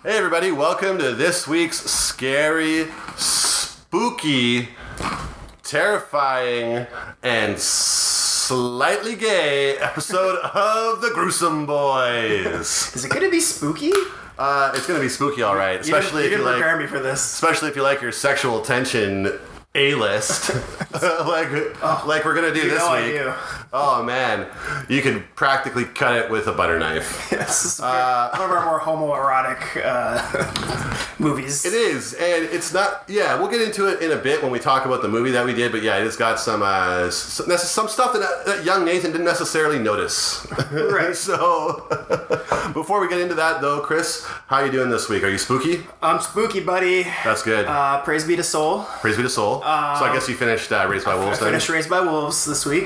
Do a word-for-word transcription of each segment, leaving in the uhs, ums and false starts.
Hey everybody, welcome to this week's scary, spooky, terrifying, and slightly gay episode of The Gruesome Boys. Is it going to be spooky? Uh, it's going to be spooky, all right. Especially you didn't, if you you didn't prepare like, me for this. especially if you like your sexual tension A-list, like Oh, like we're gonna do you this know week. I do. Oh man, you can practically cut it with a butter knife. This is uh, one of our more homoerotic uh, movies. It is, and it's not. Yeah, we'll get into it in a bit when we talk about the movie that we did. But yeah, it's got some uh, some, some stuff that, that young Nathan didn't necessarily notice. Right. So before we get into that, though, Chris, how are you doing this week? Are you spooky? I'm spooky, buddy. That's good. Uh, praise be to Soul. Praise be to Soul. so I guess you finished uh, Raised by Wolves. I then? finished Raised by Wolves this week.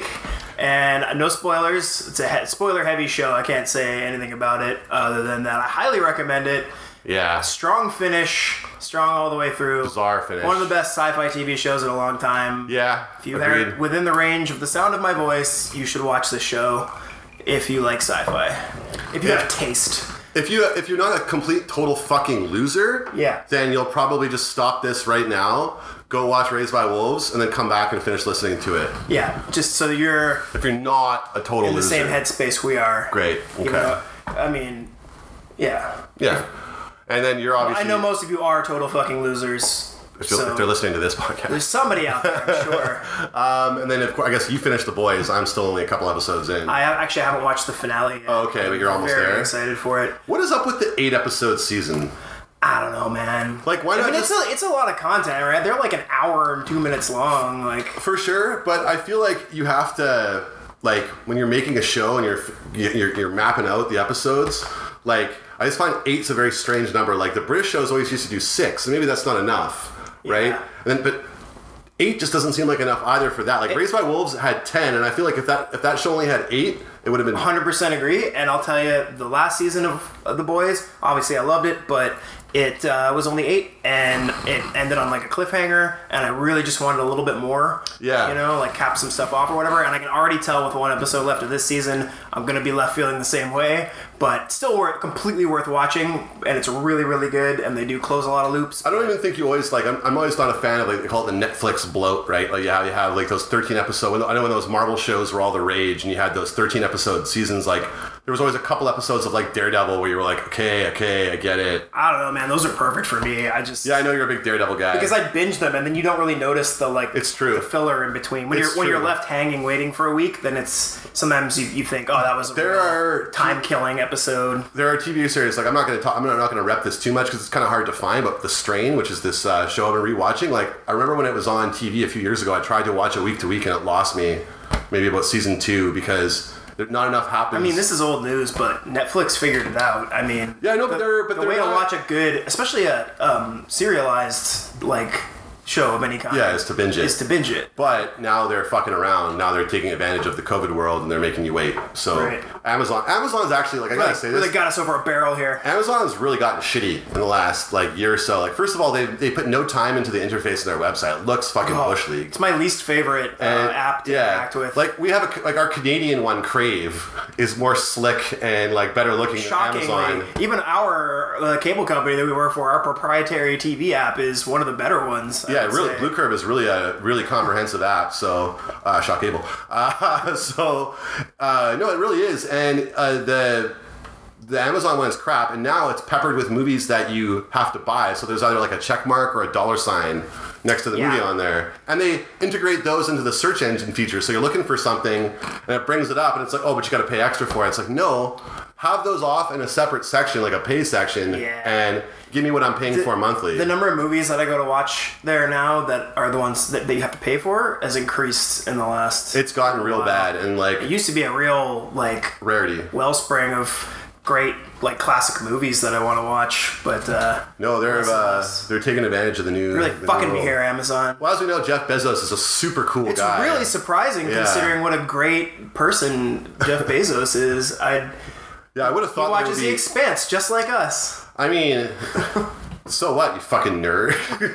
And no spoilers. It's a he- spoiler-heavy show. I can't say anything about it other than that I highly recommend it. Yeah. Strong finish. Strong all the way through. Bizarre finish. One of the best sci-fi T V shows in a long time. Yeah. If you agreed. are within the range of the sound of my voice, you should watch this show if you like sci-fi. If you Yeah. have taste. If you if you're not a complete total fucking loser, Yeah. then you'll probably just stop this right now, go watch Raised by Wolves, and then come back and finish listening to it. Yeah, just so you're If you're not a total in the loser, same headspace we are. great. Okay. Even though, I mean, yeah. Yeah. And then you're obviously. I know most of you are total fucking losers. if, you're- So if they're listening to this podcast. there's somebody out there, I'm sure. Um, and then of course, I guess you finished The Boys. I'm still only a couple episodes in. I have, actually haven't watched the finale yet. Oh, okay, but you're almost Very there. excited for it. What is up with the eight episode season? I don't know, man. Like, why I not mean, just- it's a, it's a lot of content, right? They're like an hour and two minutes long. Like, For sure, but I feel like you have to, like, when you're making a show and you're you're, you're mapping out the episodes, like, I just find eight's a very strange number. Like, the British shows always used to do six, and maybe that's not enough, right? Yeah. And then, but eight just doesn't seem like enough either for that. Like, Raised by Wolves had ten, and I feel like if that if that show only had eight, it would have been. one hundred percent agree, and I'll tell you, the last season of, of The Boys, obviously I loved it, but it uh, was only eight, and it ended on like a cliffhanger, and I really just wanted a little bit more. Yeah. You know, like cap some stuff off or whatever, and I can already tell with one episode left of this season, I'm going to be left feeling the same way, but still worth, completely worth watching, and it's really, really good, and they do close a lot of loops. I don't even think you always like. I'm, I'm always not a fan of like they call it the Netflix bloat, right? Like yeah, you have like those thirteen episode. I know when those Marvel shows were all the rage, and you had those thirteen episode seasons. Like there was always a couple episodes of like Daredevil where you were like, okay, okay, I get it. I don't know, man, those are perfect for me. I just... Yeah, I know you're a big Daredevil guy. Because I binge them, and then you don't really notice the like It's true. the filler in between. When It's you're when you're true. left hanging waiting for a week, then it's sometimes you, you think, oh, that was a There real are- time killing episode. There are T V series like I'm not going to talk. I'm not going to rep this too much because it's kind of hard to find. But The Strain, which is this uh, show I've been rewatching, like I remember when it was on T V a few years ago. I tried to watch it week to week and it lost me. Maybe about season two because there, not enough happens. I mean, this is old news, but Netflix figured it out. I mean, Yeah, I know, the, but they're- but the they're way not- to watch a good, especially a um, serialized like show of any kind, Yeah, is to binge it. Is to binge it. But now they're fucking around. Now they're taking advantage of the COVID world and they're making you wait. So Right. Amazon, Amazon's actually like I gotta Really, say really this. got us over a barrel here. Amazon has really gotten shitty in the last like year or so. Like first of all, they they put no time into the interface of their website. It looks fucking Oh, bush league. It's my least favorite uh, And, app to yeah, interact with. like we have a like our Canadian one, Crave, is more slick and like better looking than Shockingly, Amazon. even our uh, cable company that we work for, our proprietary T V app is one of the better ones. I Yeah, would really, say. Blue Curve is really a really comprehensive app. So, uh, Shock Cable. Uh, so, uh, no, it really is. And uh, the the Amazon one is crap, and now it's peppered with movies that you have to buy. So there's either like a check mark or a dollar sign next to the Yeah. movie on there, and they integrate those into the search engine feature. So you're looking for something, and it brings it up, and it's like, oh, but you got to pay extra for it. It's like, no, have those off in a separate section, like a pay section, Yeah. and give me what I'm paying for monthly. The number of movies that I go to watch there now that are the ones that, that you have to pay for has increased in the last. It's gotten real Wow. bad, and like It used to be a real like rarity. wellspring of great like classic movies that I want to watch, but uh, No, they're less and uh, less. they're taking advantage of the new. really the new fucking me world. here, Amazon. Well, as we know, Jeff Bezos is a super cool It's guy. really surprising Yeah. considering what a great person Jeff Bezos is. I Yeah, I would have he thought there watches would The be. Expanse just like us. I mean, so what? You fucking nerd.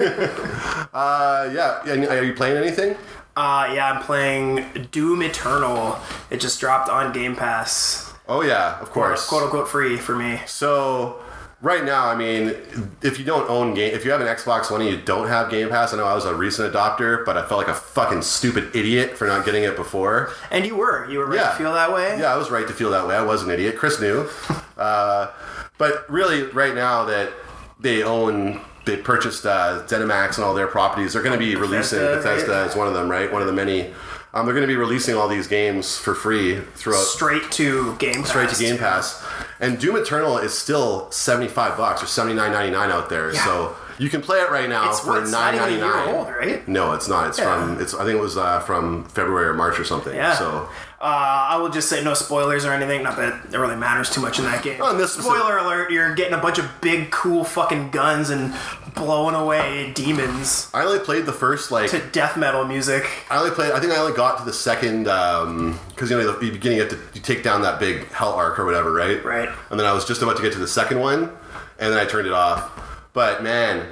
uh, yeah. And are you playing anything? Uh, yeah, I'm playing Doom Eternal. It just dropped on Game Pass. Oh yeah, of course. Quote unquote free for me. So right now, I mean, if you don't own game, if you have an Xbox One and you don't have Game Pass, I know I was a recent adopter, but I felt like a fucking stupid idiot for not getting it before. And you were, you were right Yeah. to feel that way. Yeah, I was right to feel that way. I was an idiot. Chris knew. uh, but really, right now that they own, they purchased uh, ZeniMax and all their properties, they're going to be releasing, Bethesda, Bethesda right? is one of them, right? One of the many. Um, they're going to be releasing all these games for free throughout. Straight to Game Pass. Straight to Game Pass. And Doom Eternal is still seventy-five bucks or seventy-nine ninety-nine out there. Yeah. So you can play it right now It's, for what, it's not nine even a ninety-nine. year old, right? No, it's not. It's Yeah. from it's I think it was uh, from February or March or something. Yeah. So Uh, I will just say no spoilers or anything. Not that it really matters too much in that game. Oh, and this was a- Spoiler alert: you're getting a bunch of big, cool fucking guns and blowing away demons I only played the first like to death metal music. I only played I think I only got to the second um because you know the beginning you have to you take down that big hell arc or whatever, right? Right. And then I was just about to get to the second one and then I turned it off. But man,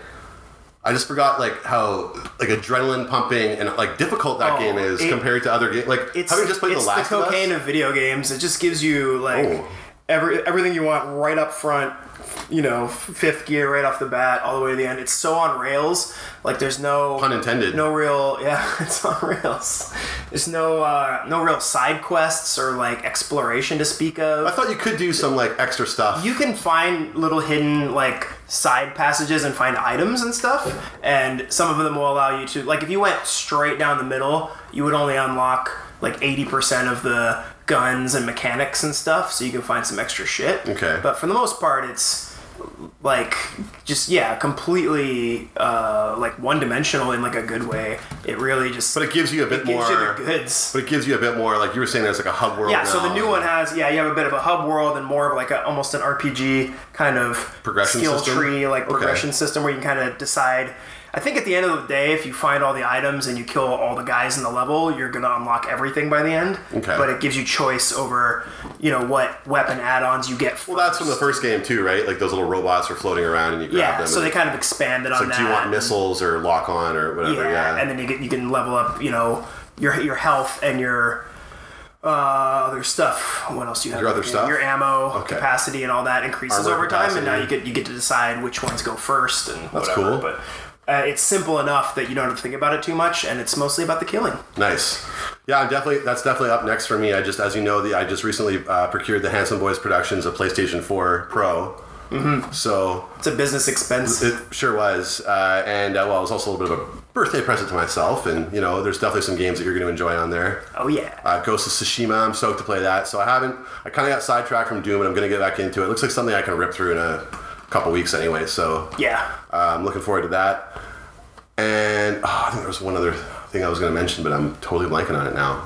I just forgot like how like adrenaline pumping and like difficult that Oh, game is it- compared to other games. Like It's, having just played it's The Last the of Us. cocaine of video games. It just gives you like Oh. every everything you want right up front. You know, fifth gear right off the bat, all the way to the end. It's so on rails. Like there's no Pun intended. No real, yeah, it's on rails. There's no uh, no real side quests or like exploration to speak of. I thought you could do some like extra stuff. You can find little hidden like side passages and find items and stuff, and some of them will allow you to like if you went straight down the middle, you would only unlock like eighty percent of the guns and mechanics and stuff, so you can find some extra shit. Okay. But for the most part, it's like just yeah, completely uh, like one dimensional in like a good way. It really just But it gives you a bit it gives more you the goods. But it gives you a bit more like you were saying there's like a hub world Yeah, so now. the new one has yeah, you have a bit of a hub world and more of like a almost an R P G kind of Progression skill system? tree, like Okay. progression system where you can kind of decide. I think at the end of the day, if you find all the items and you kill all the guys in the level, you're gonna unlock everything by the end. Okay. But it gives you choice over, you know, what weapon add-ons you get. First. Well, that's from the first game too, right? Like those little robots are floating around and you grab Yeah, them. so and they kind of expanded it's on like, that. do you want missiles or lock on or whatever? Yeah, Yeah. and then you get you can level up, you know, your your health and your uh, other stuff. What else do you have? Your other stuff? Your ammo Okay. capacity and all that increases Armor over time, and now capacity. you get you get to decide which ones go first and That's whatever. cool. But uh, it's simple enough that you don't have to think about it too much, and it's mostly about the killing. Nice. Yeah, I'm definitely. That's definitely up next for me. I just, as you know, the I just recently uh, procured the Handsome Boys Productions of PlayStation four Pro. Mm-hmm. So It's a business expense. it sure was, uh, and uh, well, it was also a little bit of a birthday present to myself. And you know, there's definitely some games that you're going to enjoy on there. Oh yeah. Uh, Ghost of Tsushima, I'm stoked to play that. So I haven't. I kind of got sidetracked from Doom, and I'm going to get back into it. It looks like something I can rip through in a couple weeks anyway. So Yeah. uh, I'm looking forward to that. And oh, I think there was one other thing I was going to mention, but I'm totally blanking on it now.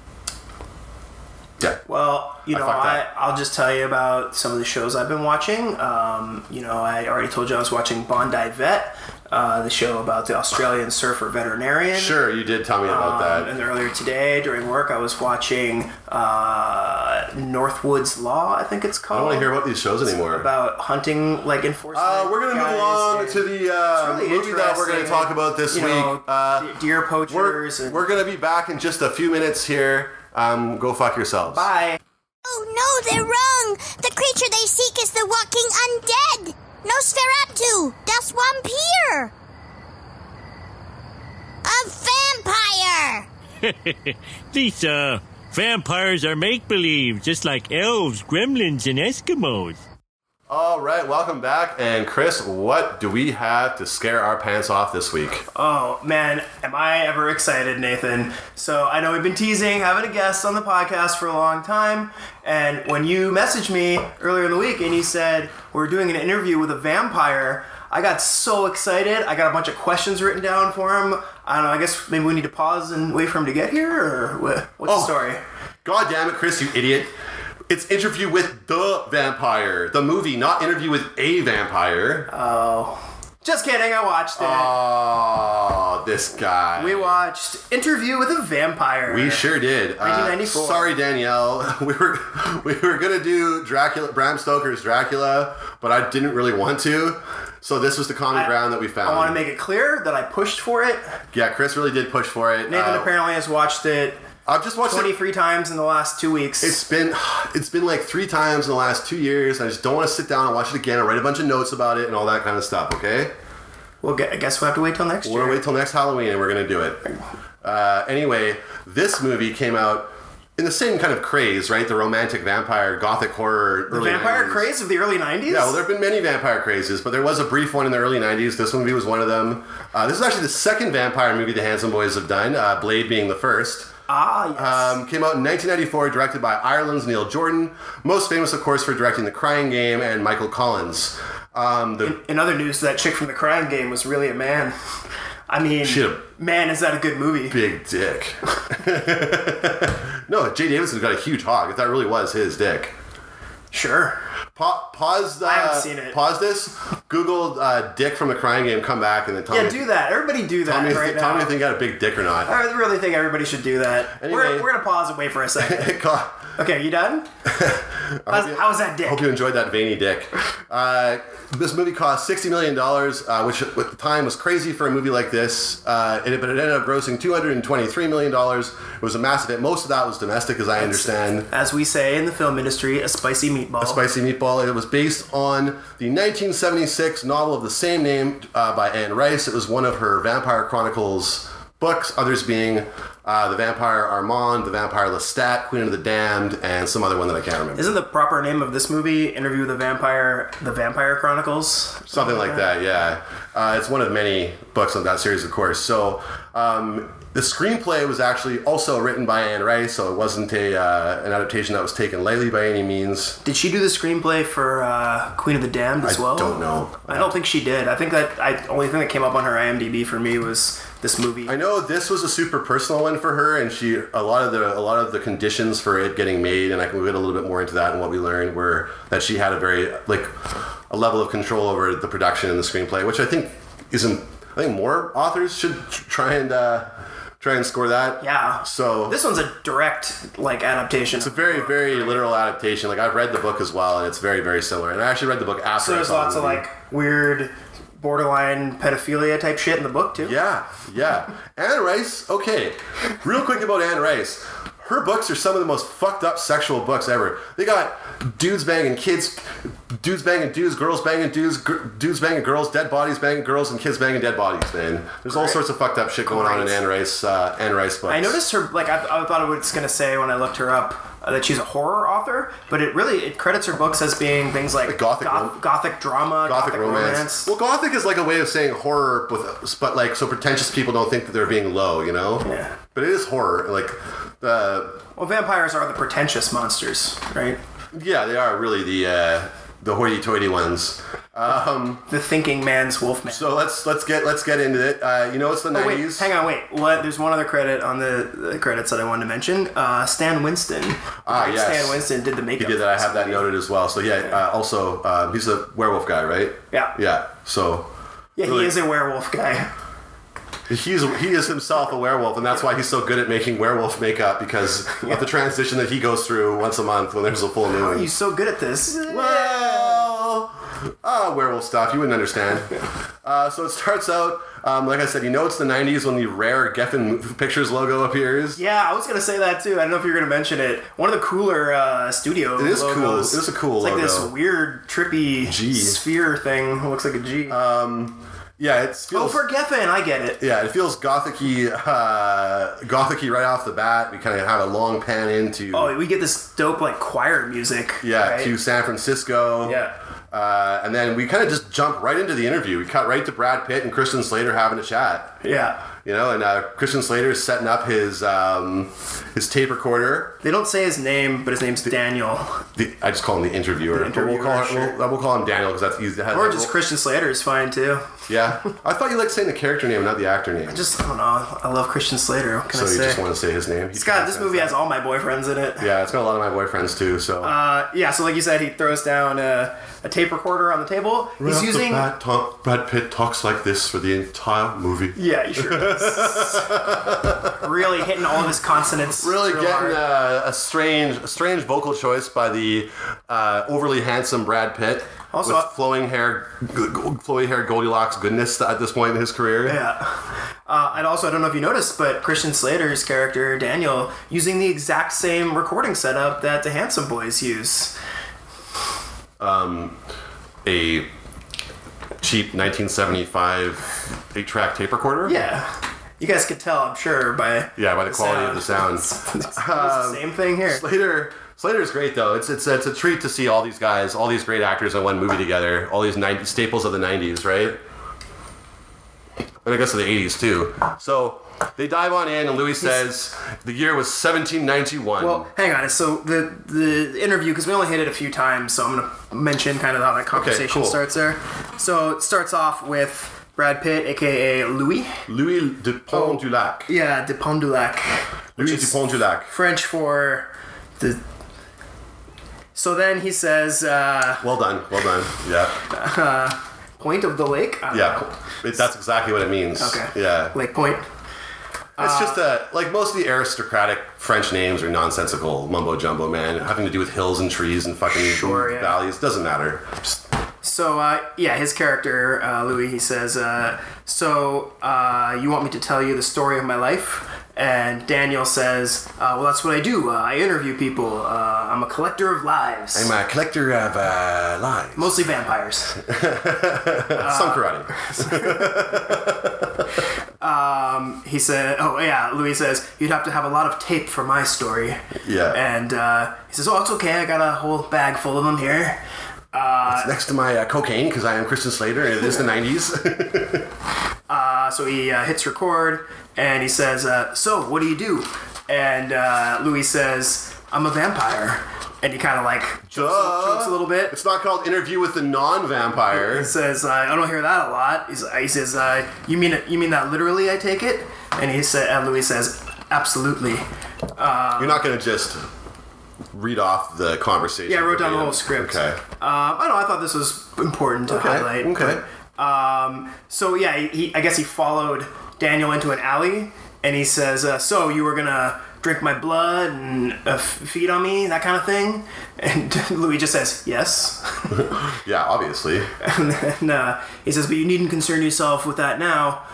Yeah. Well, you I know, fucked I, up. I'll just tell you about some of the shows I've been watching. Um, you know, I already told you I was watching Bondi Vet, uh, the show about the Australian surfer veterinarian. Sure, you did tell me about Um, that. and earlier today, during work, I was watching uh, Northwoods Law, I think it's I called. don't want to hear about these shows anymore. About hunting, like enforcement. Uh, we're going to move guys along and to the uh, it's really movie that we're going to interesting. talk about this You week. know, uh, de- deer we're poachers. and, we're going to be back in just a few minutes here. Um, go fuck yourselves. bye. Oh no, they're wrong! The creature they seek is the walking undead! Nosferatu! Das Vampir! A vampire! Lisa, vampires are make-believe, just like elves, gremlins, and Eskimos. All right, welcome back. And Chris, what do we have to scare our pants off this week? Oh man, am I ever excited, Nathan? So I know we've been teasing having a guest on the podcast for a long time, and when you messaged me earlier in the week and you said we're doing an interview with a vampire, I got so excited. I got a bunch of questions written down for him. I don't know, I guess maybe we need to pause and wait for him to get here, or what, what's Oh. the story? God damn it, Chris, you idiot. It's Interview with the Vampire. The movie, not Interview with a Vampire. Oh. Just kidding, I watched it. Oh, this guy. We watched Interview with a Vampire. We sure did. Uh, nineteen ninety-four. sorry, Danielle. We were we were gonna do Dracula, Bram Stoker's Dracula, but I didn't really want to. So this was the common I- ground that we found. I want to make it clear that I pushed for it. Yeah, Chris really did push for it. Nathan Uh, apparently has watched it I've just watched it. twenty-three times in the last two weeks. It's been it's been like three times in the last two years. I just don't want to sit down and watch it again and write a bunch of notes about it and all that kind of stuff. Okay. Well, I guess we'll have to wait till next We're year. gonna wait till next Halloween and we're gonna do it. Uh, anyway, this movie came out in the same kind of craze, right? The romantic vampire, gothic horror. The early vampire nineties. craze of the early nineties? Yeah, well, there have been many vampire crazes, but there was a brief one in the early nineties. This movie was one of them. Uh, this is actually the second vampire movie the Hanson boys have done, uh, Blade being the first. Ah, yes. Um, came out in nineteen ninety-four, directed by Ireland's Neil Jordan. Most famous, of course, for directing The Crying Game and Michael Collins. Um, the, In other news, that chick from the Crying Game was really a man. I mean, She had a man, is that a good movie? big dick. No, Jay Davidson's got a huge hog. That really was his dick. Sure. Pa- pause. Uh, I haven't seen it. Pause this. Google uh, "dick from the Crying Game." Come back and then tell Yeah, me. do that. Everybody do that Tell me, if, right tell now. me if you got a big dick or not. I really think everybody should do that. Anyway. we're, we're gonna pause and wait for a second. God. Okay, you done? How's, you- how's that dick? Hope you enjoyed that veiny dick. Uh, this movie cost sixty million dollars, uh, which at the time was crazy for a movie like this. Uh, it, but it ended up grossing two hundred twenty-three million dollars. It was a massive hit. Most of that was domestic, as I understand. As we say in the film industry, a spicy meatball. Spicy Meatball. It was based on the nineteen seventy-six novel of the same name uh, by Anne Rice. It was one of her Vampire Chronicles books, others being uh, The Vampire Armand, The Vampire Lestat, Queen of the Damned, and some other one that I can't remember. Isn't the proper name of this movie Interview with the Vampire, The Vampire Chronicles? Something like that, yeah. Uh, it's one of many books on that series, of course. So um, the screenplay was actually also written by Anne Rice, so it wasn't a uh, an adaptation that was taken lightly by any means. Did she do the screenplay for uh, Queen of the Damned as I well? don't know. I don't think she did. I think that I only thing that came up on her IMDb for me was this movie. I know this was a super personal one for her, and she a lot of the a lot of the conditions for it getting made, and I can get a little bit more into that and what we learned were that she had a very like a level of control over the production and the screenplay, which I think isn't. I think more authors should try and uh, try and score that. Yeah. So This one's a direct like adaptation. it's a very very literal adaptation. Like I've read the book as well, and it's very very similar. And I actually read the book after. So I there's saw the lots of movie. like weird borderline pedophilia type shit in the book too. Yeah, yeah. Anne Rice, okay. Real quick about Anne Rice. Her books are some of the most fucked up sexual books ever. They got dudes banging kids, dudes banging dudes, girls banging dudes, gr- dudes banging girls, dead bodies banging girls, and kids banging dead bodies, man. There's all Great. sorts of fucked up shit going on in Great. Anne Rice, uh, Anne Rice books. I noticed her like I, I thought I was gonna say when I looked her up uh, that she's a horror author, but it really it credits her books as being things like, Like gothic goth, rom- gothic drama, Gothic, gothic, romance. romance. Well, Gothic is like a way of saying horror, with, but like so pretentious people don't think that they're being low, you know? Yeah. But it is horror. Like, uh, Well, vampires are the pretentious monsters, right? yeah, they are really the uh, the hoity-toity ones. Um, The thinking man's wolfman. so let's let's get let's get into it. Uh, you know, it's the Oh, wait, nineties. hang on, wait. What? There's one other credit on the, the credits that I wanted to mention. Uh, Stan Winston. Ah, Great yes. Stan Winston did the makeup. He did that. I for have this that movie. noted as well. So yeah. Uh, also, uh, he's a werewolf guy, right? Yeah. Yeah. So Yeah, really- he is a werewolf guy. he's he is himself a werewolf, and that's why he's so good at making werewolf makeup because of the transition that he goes through once a month when there's a full moon. He's so good at this. Well, ah, werewolf stuff. You wouldn't understand. Uh, so it starts out, um, like I said, you know it's the nineties when the rare Geffen Pictures logo appears. Yeah, I was gonna say that too. I don't know if you're gonna mention it. One of the cooler uh, studio It is cool. logos. It is a cool it's like logo. this weird, trippy G. sphere thing. It looks like a G. Yeah, it feels. oh, for Geffen, I get it. Yeah, it feels gothic-y, uh, gothic-y right off the bat. We kind of have a long pan into Oh, we get this dope like choir music. yeah right? to San Francisco. Yeah. Uh, and then we kind of just jump right into the interview. We cut right to Brad Pitt and Christian Slater having a chat. Yeah. You know, and uh, Christian Slater is setting up his um, his tape recorder. They don't say his name, but his name's Daniel. The, I just call him the interviewer. The But we'll interviewer, call sure. him, we'll, we'll call him Daniel because that's easy. to have. Or just Christian Slater is fine too. Yeah, I thought you liked saying the character name, not the actor name. Just I don't know. I love Christian Slater. What can so I you say? just want to say his name. He Scott, this says movie that. has all my boyfriends in it. Yeah, it's got a lot of my boyfriends too. So Uh, yeah, so like you said, he throws down a, a tape recorder on the table. Right He's off the using bat, Tom- Brad Pitt talks like this for the entire movie. yeah, Yeah, he sure does. Really hitting all of his consonants. Really real getting hard. a, a strange, a strange vocal choice by the uh, overly handsome Brad Pitt. Also- with flowing hair, g- g- flowing hair Goldilocks goodness at this point in his career. Yeah. Uh, and also, I don't know if you noticed, but Christian Slater's character, Daniel, using the exact same recording setup that the Handsome Boys use. A cheap nineteen seventy-five eight-track tape recorder. Yeah. You guys could tell, I'm sure, by Yeah, by the quality of the sound. It's the same thing here. Slater, Slater's great though. It's it's it's a treat to see all these guys, all these great actors in one movie together. All these ninety staples of the nineties, right? And I guess of the eighties too. So they dive on in, and Louis says the year was seventeen ninety-one. Well, hang on. So the the interview, because we only hit it a few times, so I'm going to mention kind of how that conversation cool. starts there. So it starts off with Brad Pitt, aka Louis. Louis de Pont du Lac. Yeah, de Pont du Lac. Louis de Pont du Lac. French for the. So then he says, uh, Well done, well done. Yeah, Point of the Lake? I don't know. yeah. It, that's exactly what it means. Okay. Yeah. Lake Point. It's just a, like most of the aristocratic French names are nonsensical mumbo jumbo, man. Having to do with hills and trees and fucking Sure, yeah. valleys. Doesn't matter. Just, So, uh, yeah, his character, uh, Louis, he says, uh, so, uh, you want me to tell you the story of my life? And Daniel says, uh, well, that's what I do. Uh, I interview people. Uh, I'm a collector of lives. I'm a collector of uh, lies. Mostly vampires. Some karate. He said, oh, yeah, Louis says, you'd have to have a lot of tape for my story. Yeah. And uh, he says, oh, it's okay. I got a whole bag full of them here. It's next to my uh, cocaine because I am Christian Slater and it is the nineties. Uh, so he uh, hits record and he says, uh, so what do you do? And uh, Louis says, I'm a vampire. And he kind of like jokes, jokes a little bit. It's not called Interview with the Non-Vampire. He says, uh, I don't hear that a lot. He's, he says, uh, you mean it, you mean that literally, I take it? And he said, and Louis says, absolutely. You're not going to just read off the conversation. Yeah, I wrote down the verbatim. whole script. Okay. Um, I don't know, I thought this was important to Okay, highlight. okay. Um, so yeah, he, he, I guess he followed Daniel into an alley, and he says, uh, so you were gonna drink my blood and uh, feed on me, that kind of thing? And Louis just says, yes. Yeah, obviously. And then uh, he says, but you needn't concern yourself with that now.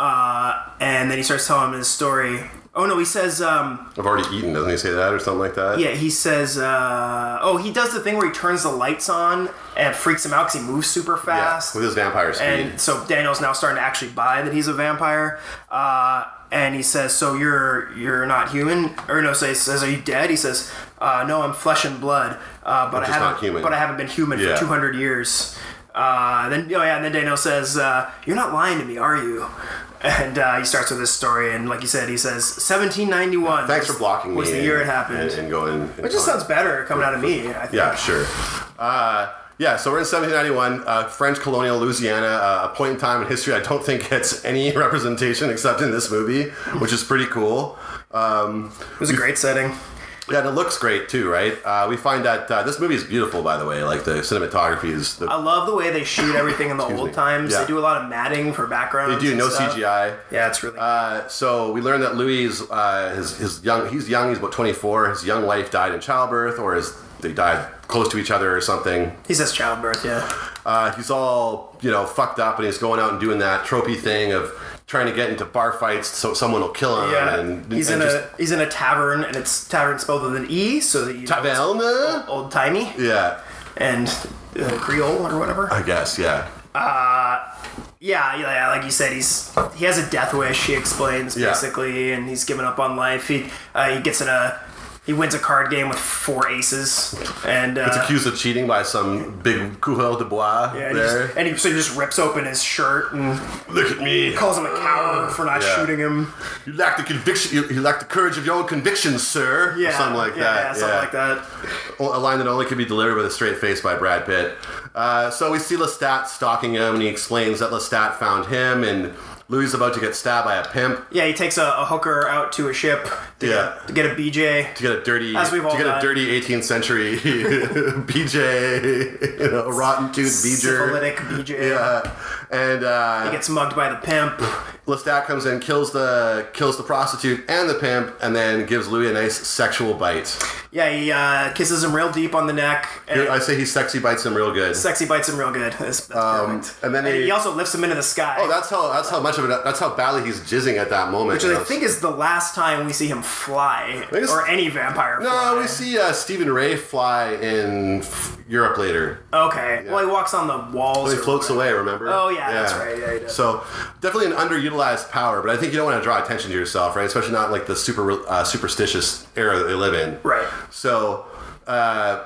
Uh, and then he starts telling him his story. Oh no, he says, um, I've already eaten, doesn't he say that or something like that? yeah, he says, uh, oh, he does the thing where he turns the lights on and it freaks him out because he moves super fast. Yeah, with his vampire speed. And so Daniel's now starting to actually buy that he's a vampire. Uh, and he says, so you're you're not human? Or no, so he says, are you dead? He says, uh, no, I'm flesh and blood. Uh, but I Which is haven't not human. but I haven't been human Yeah. for two hundred years. Uh, then oh yeah, and then Daniel says, uh, you're not lying to me, are you? And uh, he starts with this story, and like you said, he says seventeen ninety-one. Thanks was, for blocking was me. the and- year it happened. And, and going. And It just going. sounds better coming out of me, I think. Yeah, sure. Uh, yeah, so we're in seventeen ninety-one, uh, French colonial Louisiana, uh, a point in time in history I don't think gets any representation except in this movie, which is pretty cool. Um, It was a great setting. yeah, and it looks great too, right? Uh, we find that uh, this movie is beautiful, by the way. Like the cinematography is. The, I love the way they shoot everything in the Excuse old me. times. Yeah. They do a lot of matting for backgrounds. they do and no stuff. C G I. Yeah, it's really. Uh, so we learn that Louis, uh, his, his young, he's young, he's about twenty-four. His young wife died in childbirth, or his, they died close to each other or something. he says childbirth. Yeah. Uh, he's all, you know, fucked up, and he's going out and doing that tropey thing of trying to get into bar fights so someone will kill him. Yeah. and, he's and in just, a he's in a tavern, and it's tavern spelled with an e, so that you know it's Taverne? old timey Yeah, and uh, Creole or whatever. I guess, yeah. Yeah, yeah, like you said, he's he has a death wish. He explains Yeah. basically, and he's given up on life. He uh, he gets in a he wins a card game with four aces, and uh, It's accused of cheating by some big coureur de bois yeah, and, he there. just, and he so he just rips open his shirt and Look at me. calls him a coward for not Yeah. shooting him. You lack the conviction. You, you lack the courage of your own convictions, sir. Yeah, or something like yeah, that. Yeah, something like that. A line that only could be delivered with a straight face by Brad Pitt. Uh, so we see Lestat stalking him, and he explains that Lestat found him, and Louis is about to get stabbed by a pimp Yeah, he takes a, a hooker out to a ship to, Yeah. get, to get a B J. to get a dirty, As we've all to get a done. dirty eighteenth century B J, you know, a rotten tooth beeger. Syphilitic B J. Yeah, And uh, He gets mugged by the pimp. Lestat comes in, kills the kills the prostitute and the pimp, and then gives Louis a nice sexual bite. Yeah, he uh, kisses him real deep on the neck. And I say he sexy bites him real good. sexy bites him real good. That's, that's Um, perfect. and then and he- he also lifts him into the sky. Oh, that's how that's how much of it. That's how badly he's jizzing at that moment. which you I know. think is the last time we see him fly, think it's- or any vampire No, fly. we see uh, Stephen Ray fly in f- Europe later. Okay, well he walks on the walls. Well, he or floats whatever. away, remember? Oh, yeah, that's right. Yeah, he does. So definitely an underutilized power, but I think you don't want to draw attention to yourself, right? Especially not like the super uh, superstitious era that they live in. Right. So, uh,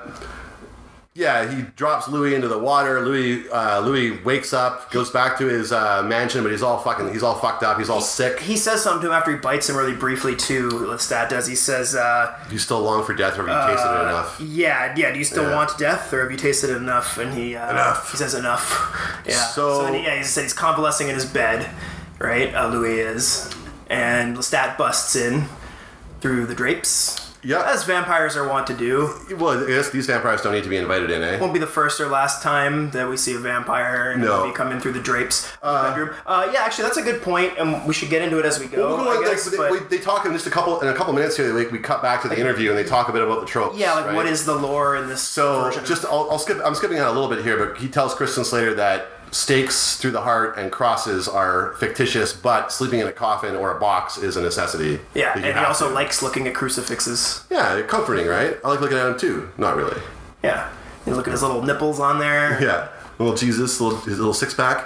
yeah, he drops Louis into the water. Louis uh, Louis wakes up, goes back to his uh, mansion, but he's all fucking he's all fucked up. He's all sick. He says something to him after he bites him really briefly too. Lestat does. He says, uh, You still long for death, or have you tasted it enough? "Yeah, yeah. Do you still Yeah. want death, or have you tasted enough?" And he uh, Enough. He says, "Enough." Yeah. So- then he, yeah, he said he's convalescing in his bed, right? Uh, Louis is, and Lestat busts in through the drapes. Yeah. As vampires are wont to do. Well, I guess these vampires don't need to be invited in, eh? Won't be the first or last time that we see a vampire in No. a movie come in through the drapes of the bedroom. Uh, yeah, actually, that's a good point, and we should get into it as we go. Well, I like, guess, they, but we- they talk in just a couple in a couple minutes here. Like we cut back to the interview and they talk a bit about the tropes. yeah, like right? what is the lore in this So version? just I'll, I'll skip. I'm skipping out a little bit here, but he tells Kristen Slater that stakes through the heart and crosses are fictitious, but sleeping in a coffin or a box is a necessity. yeah, that you and he have also to. likes looking at crucifixes. Yeah, comforting, right? I like looking at him too. Not really. Yeah, you look at his little nipples on there. Yeah, little Jesus, little his little six pack.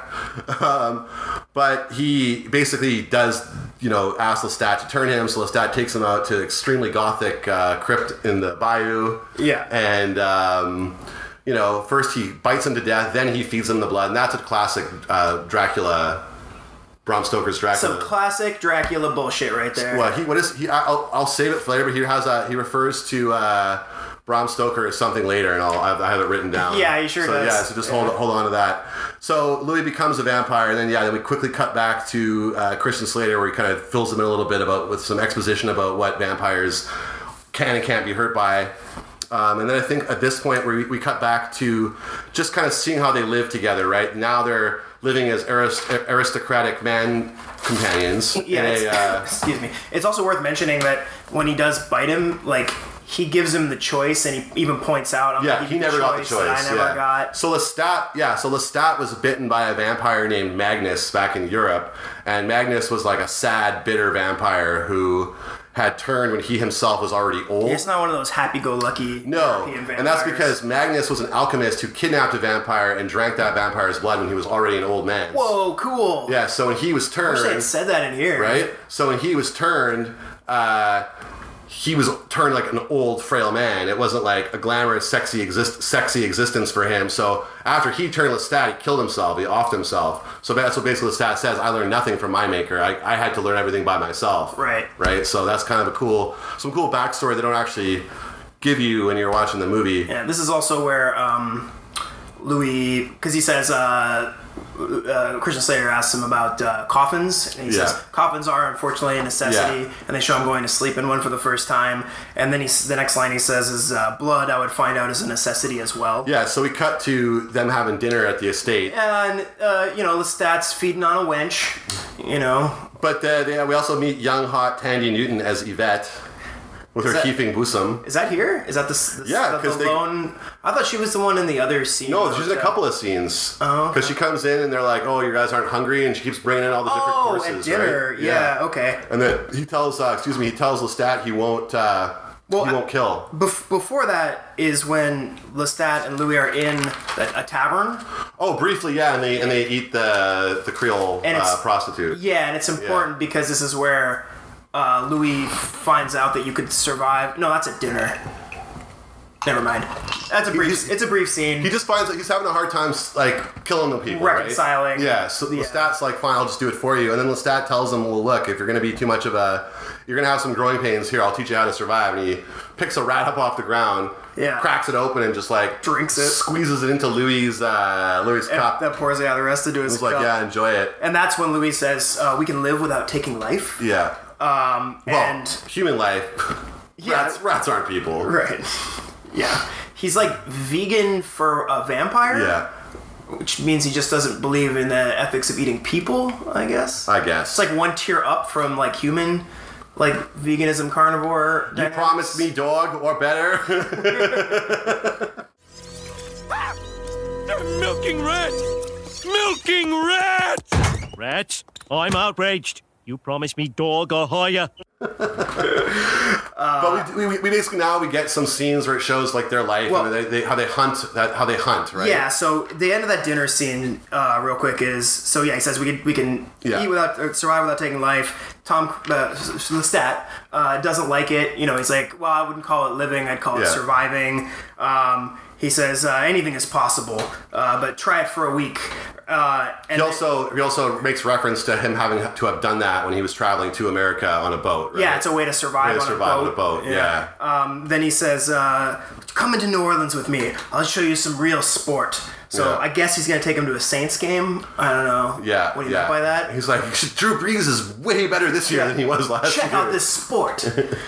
Um, but he basically does, you know, ask Lestat to turn him. So Lestat takes him out to extremely gothic uh, crypt in the bayou. Yeah. and um, you know, first he bites him to death, then he feeds him the blood, and that's a classic uh, Dracula. Bram Stoker's Dracula. Some classic Dracula bullshit right there. Well, he what is he? I'll, I'll save it for later. But he has a he refers to uh, Bram Stoker as something later, and I'll I have, I have it written down. Yeah, he sure so, does. Yeah, so just Yeah. hold hold on to that. So Louis becomes a vampire, and then yeah, then we quickly cut back to uh, Christian Slater, where he kind of fills him in a little bit about with some exposition about what vampires can and can't be hurt by. Um, and then I think at this point we, we cut back to just kind of seeing how they live together, right? Now they're living as arist- aristocratic man companions. Yeah, in it's, a, uh, excuse me. It's also worth mentioning that when he does bite him, like he gives him the choice, and he even points out, "I'm yeah, gonna give he you never got the that choice. I never yeah. got." So Lestat, yeah, so Lestat was bitten by a vampire named Magnus back in Europe, and Magnus was like a sad, bitter vampire who had turned when he himself was already old. It's not one of those happy-go-lucky No, European vampires. and that's because Magnus was an alchemist who kidnapped a vampire and drank that vampire's blood when he was already an old man. Whoa, cool. Yeah, so when he was I wish they turned, had said that in here. right? So when he was turned, uh, he was turned like an old, frail man. It wasn't like a glamorous, sexy, exist- sexy existence for him. So after he turned Lestat, he killed himself. He offed himself. So that's what basically Lestat says. I learned nothing from my maker. I, I had to learn everything by myself. Right. Right. So that's kind of a cool, some cool backstory they don't actually give you when you're watching the movie. Yeah, this is also where um, Louis, because he says, uh, uh, Christian Slater asks him about uh, coffins, and he Yeah. says coffins are unfortunately a necessity, Yeah. and they show him going to sleep in one for the first time, and then he, the next line he says is uh, blood, I would find out, is a necessity as well. Yeah, so we cut to them having dinner at the estate. And, uh, you know, Lestat's feeding on a wench, you know. But uh, yeah, we also meet young, hot Tandy Newton as Yvette with her that- keeping bosom. Is that here? Is that the, the, Yeah, the, 'cause the they- lone... I thought she was the one in the other scene. No, in the she's in a hotel. couple of scenes. Oh, Because okay. she comes in and they're like, "Oh, you guys aren't hungry," and she keeps bringing in all the different Oh, courses. at dinner. right? Yeah, okay. And then he tells, uh, excuse me, he tells Lestat he won't, uh, Well, he won't kill. Bef- before that is when Lestat and Louis are in a, a tavern. Oh, briefly, yeah, and they and they eat the the Creole And it's- uh, prostitute. Yeah, and it's important because this is where uh, Louis finds out that you could survive. No, that's at dinner. Never mind. That's a brief. He's- It's a brief scene. He just finds that he's having a hard time like killing the people, Reconciling. Right? Yeah. So Yeah. Lestat's like, "Fine, I'll just do it for you." And then Lestat tells him, "Well, look, if you're going to be too much of a, you're going to have some growing pains here. I'll teach you how to survive." And he picks a rat up off the ground, Yeah. cracks it open, and just like Drinks it. squeezes it into Louis' uh, Louis' and cup. that pours out the rest into his He's like, cup. "Yeah, enjoy it." And that's when Louis says, uh, "We can live without taking life." Yeah. Um, Well, and human life. Yeah. Rats, rats aren't people. right, yeah, he's like vegan for a vampire. Yeah. which means he just doesn't believe in the ethics of eating people, I guess. I guess. It's like one tier up from like human, like veganism, carnivore. You dynamics. promised me dog or better. They're milking rats! Milking rats! Rats? I'm outraged. You promised me dog or higher. But we, we, we basically now we get some scenes where it shows like their life Well- and they, they, how they hunt, that how they hunt, right? Yeah, so the end of that dinner scene, uh, real quick, is so yeah. He says we can we can Yeah. eat without or survive without taking life. Tom uh, Lestat uh, doesn't like it. You know, he's like, well, I wouldn't call it living. I'd call it Yeah. surviving. Um, he says uh, anything is possible, uh, but try it for a week. Uh, and He also he also makes reference to him having to have done that when he was traveling to America on a boat. Right? yeah, it's a way to survive, Way to on, survive a on a boat, yeah. Um, then he says, uh, "Come into New Orleans with me. I'll show you some real sport." So Yeah. I guess he's gonna take him to a Saints game. I don't know. Yeah, What do you yeah. meant by that? He's like, Drew Brees is way better this year Yeah. than he was last Check year. out this sport.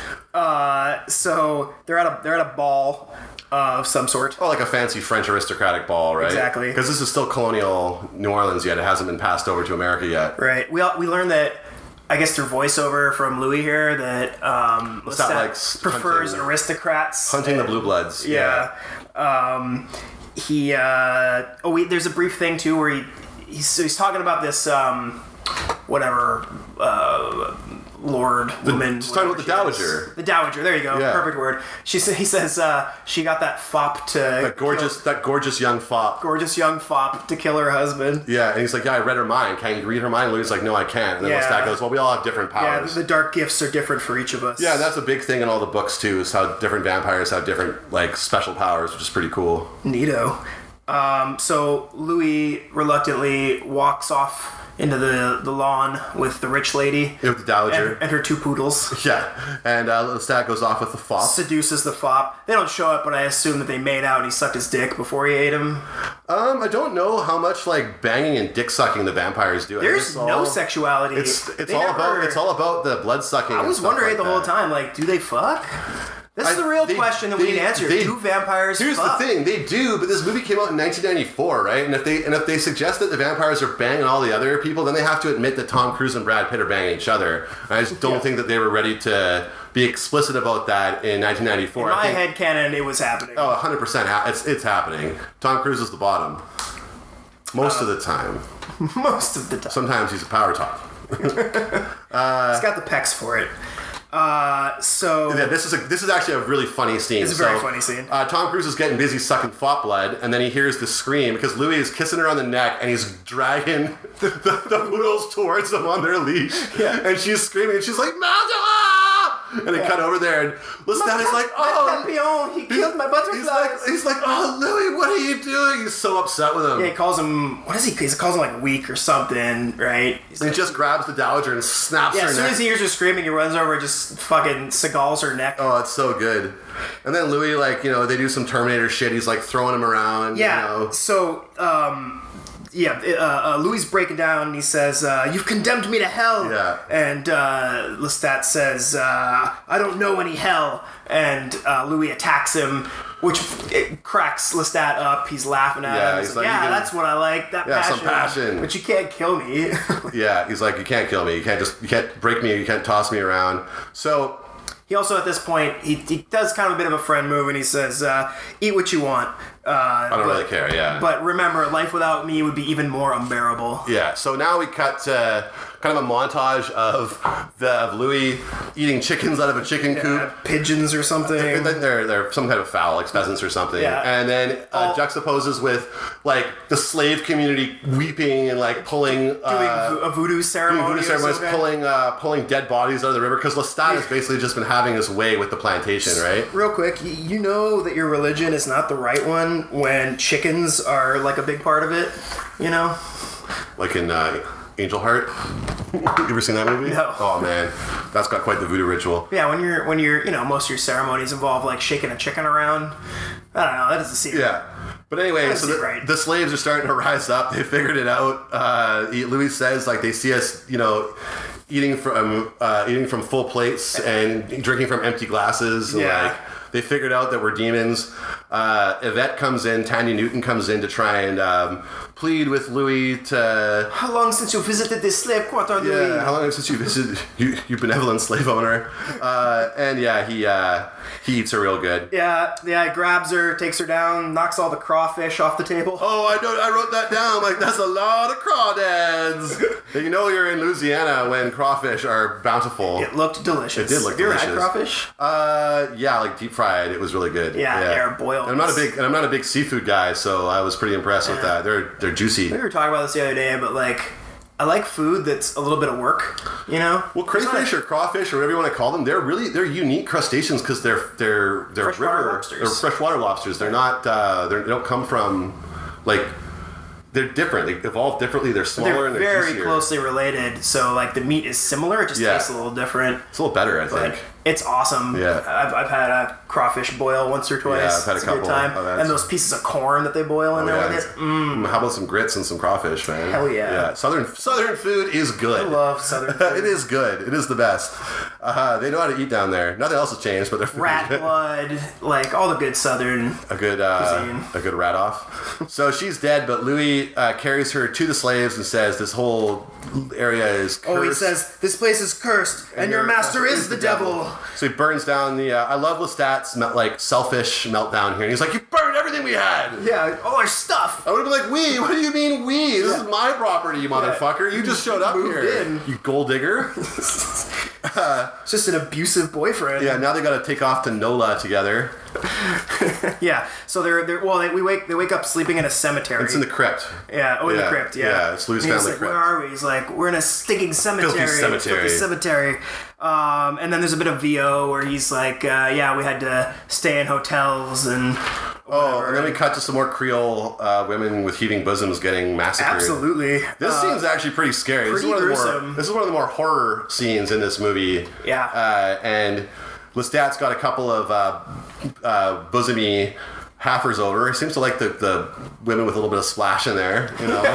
uh, so they're at a they're at a ball uh, of some sort. Oh, like a fancy French aristocratic ball, right? Exactly. Because this is still colonial New Orleans yet. It hasn't been passed over to America yet. Right. We all, we learned that. I guess through voiceover from Louis here that um, What's that Lestat like, s- prefers hunting- aristocrats. Hunting the blue bloods. Yeah. Um, he. Uh, oh, wait. There's a brief thing too where he he's so he's talking about this um, whatever uh, lord woman. just talking about the whatever she dowager. is. The dowager. There you go. Yeah. Perfect word. She sa- he says uh, she got that fop to That gorgeous, that gorgeous young fop. gorgeous young fop to kill her husband. Yeah, and he's like, yeah, I read her mind. Can you read her mind? Louis like, no, I can't. And then Yeah. Lestat goes, well, we all have different Yeah, powers. the dark gifts are different for each of us. Yeah, and that's a big thing in all the books too, is how different vampires have different like special powers, which is pretty cool. Neato. Um, so Louis reluctantly walks off into the, the lawn with the rich lady With the dowager. and, and her two poodles. Yeah, and uh, Lestat goes off with the fop. Seduces the fop. They don't show up, but I assume that they made out and he sucked his dick before he ate him. Um, I don't know how much like banging and dick sucking the vampires do. I think There's it's no all- sexuality. It's it's They all never- about it's all about the blood sucking. I and was stuff wondering like the whole that. time, like, do they fuck? This is I- the real they- question that we they- need to answer. they- do vampires Here's fuck? the thing, they do, but this movie came out in nineteen ninety-four, right? And if they and if they suggest that the vampires are banging all the other people, then they have to admit that Tom Cruise and Brad Pitt are banging each other. And I just don't Yeah. think that they were ready to be explicit about that in nineteen ninety-four. In I my think, head canon, it was happening. oh, one hundred percent, ha- it's it's happening. Tom Cruise is the bottom most of the time. Most of the time. Sometimes he's a power top. He's got the pecs for it. Uh, so... Yeah, this is a, this is actually a really funny scene. It's a very So, funny scene. Uh, Tom Cruise is getting busy sucking fop blood, and then he hears the scream because Louis is kissing her on the neck, and he's dragging the, the, the poodles towards him on their leash. Yeah. And she's screaming, and she's like, "Mount!" And they Yeah. cut over there, and Lestat is like, My "Oh, Papillon, he killed my butterflies. He's like, he's like, "Oh, Louis, what are you doing?" He's so upset with him. Yeah, he calls him. What is he? He calls him like weak or something, right? He's And like, he just grabs the dowager and snaps yeah, her as soon neck. as he hears her screaming, he runs over and just fucking Seagulls her neck. Oh, it's so good. And then Louis, like, you know, they do some Terminator shit. He's like throwing him around. yeah. You know. So, um, yeah, uh, uh, Louis is breaking down and he says, uh, "You've condemned me to hell." Yeah. And uh, Lestat says, uh, "I don't know any hell." And uh, Louis attacks him, which it cracks Lestat up. He's laughing at Yeah, him. he's He's like, like, "You "Yeah, can- that's what I like. That Yeah, passion. some passion." But you can't kill me." Yeah, he's like, you can't kill me. You can't just, you can't break me. You can't toss me around. So, He also, at this point, he, he does kind of a bit of a friend move, and he says, uh, "Eat what you want." Uh, I don't really care, yeah. But remember, life without me would be even more unbearable. yeah, so now we cut to kind of a montage of the of Louis eating chickens out of a chicken coop. Uh, pigeons or something. And then they're, they're some kind of fowl, like pheasants or something. Yeah. And then uh, Oh. juxtaposes with, like, the slave community weeping and, like, pulling... Doing uh, vo- a voodoo ceremony. Doing voodoo or ceremonies, something. pulling, uh, pulling dead bodies out of the river, because Lestat has basically just been having his way with the plantation, right? Real quick, y- you know that your religion is not the right one when chickens are like a big part of it, you know? Like in uh, Angel Heart. You ever seen that movie? No. Oh man, that's got quite the voodoo ritual. Yeah, when you're, when you're, you know, most of your ceremonies involve like shaking a chicken around. I don't know, that doesn't seem... Yeah. But anyway, That's so the, right. the slaves are starting to rise up. They figured it out. Uh, he- Louis says, like, they see us, you know, eating from uh, eating from full plates and drinking from empty glasses. And, Yeah. like, they figured out that we're demons. Uh, Yvette comes in, Tanya Newton comes in to try and um, plead with Louis to... How long since you visited this slave quarter, Louis? Yeah, how long since you visited, you, you benevolent slave owner? Uh, and yeah, he uh, he eats her real good. Yeah, yeah, he grabs her, takes her down, knocks all the crawfish off the table. Oh, I know, I wrote that down. Like, that's a lot of crawdads. You know you're in Louisiana when crawfish are bountiful. It looked delicious. It did look Have you delicious. ever had crawfish? Uh, yeah, like deep fried. It was really good. Yeah, air boiled. And I'm not a big, and I'm not a big seafood guy, so I was pretty impressed with that. They're they're juicy. We were talking about this the other day, but like, I like food that's a little bit of work, you know? Well, crayfish or crawfish or whatever you want to call them, they're really they're unique crustaceans because they're they're they're Freshwater river lobsters. they're freshwater lobsters. They're not uh, they're, they don't come from like they're different. They evolve differently. They're smaller They're and they're very juicier. closely related, so like the meat is similar. It just Yeah. tastes a little different. It's a little better, I But think. it's awesome. Yeah. I've, I've had a crawfish boil once or twice. Yeah, I've had a it's couple. good time. Oh, that's- and those pieces of corn that they boil in Oh, there yeah, with it's- it. Mm, How about some grits and some crawfish, man? Hell yeah. Yeah, southern southern food is good. I love southern food. It is good. It is the best. Uh, they know how to eat down there. Nothing else has changed, but their food Rat is good. blood, like all the good southern. A good, uh, cuisine. a good rat off. So she's dead, but Louis uh, carries her to the slaves and says, "This whole area is cursed." Oh, he says, this place is cursed, and, your master is the devil. So he burns down the. Uh, I love Lestat's me- like selfish meltdown here. And he's like, "You burned everything we had." Yeah, all our stuff. I would have been like, "We? What do you mean we? This is my property, you motherfucker. You just showed up Moved here, in. you gold digger." It's just an abusive boyfriend. Yeah, now they got to take off to Nola together. Yeah. So they're they're well, they, we wake they wake up sleeping in a cemetery. It's in the crypt. Yeah, oh, in Yeah, the crypt, yeah. yeah, it's Louis' And he's family like, crypt. Where are we? He's like, we're in a stinking cemetery. cemetery. Filthy cemetery. Um, and then there's a bit of V O where he's like, uh, yeah, we had to stay in hotels and Oh, whatever. and then we cut to some more Creole uh, women with heaving bosoms getting massacred. Absolutely. This Uh, scene's actually pretty scary. This is, pretty one of the more, gruesome. this is one of the more horror scenes in this movie. Yeah. Uh, and Lestat's got a couple of uh, uh, bosomy halfers over. He seems to like the, the women with a little bit of splash in there, you know.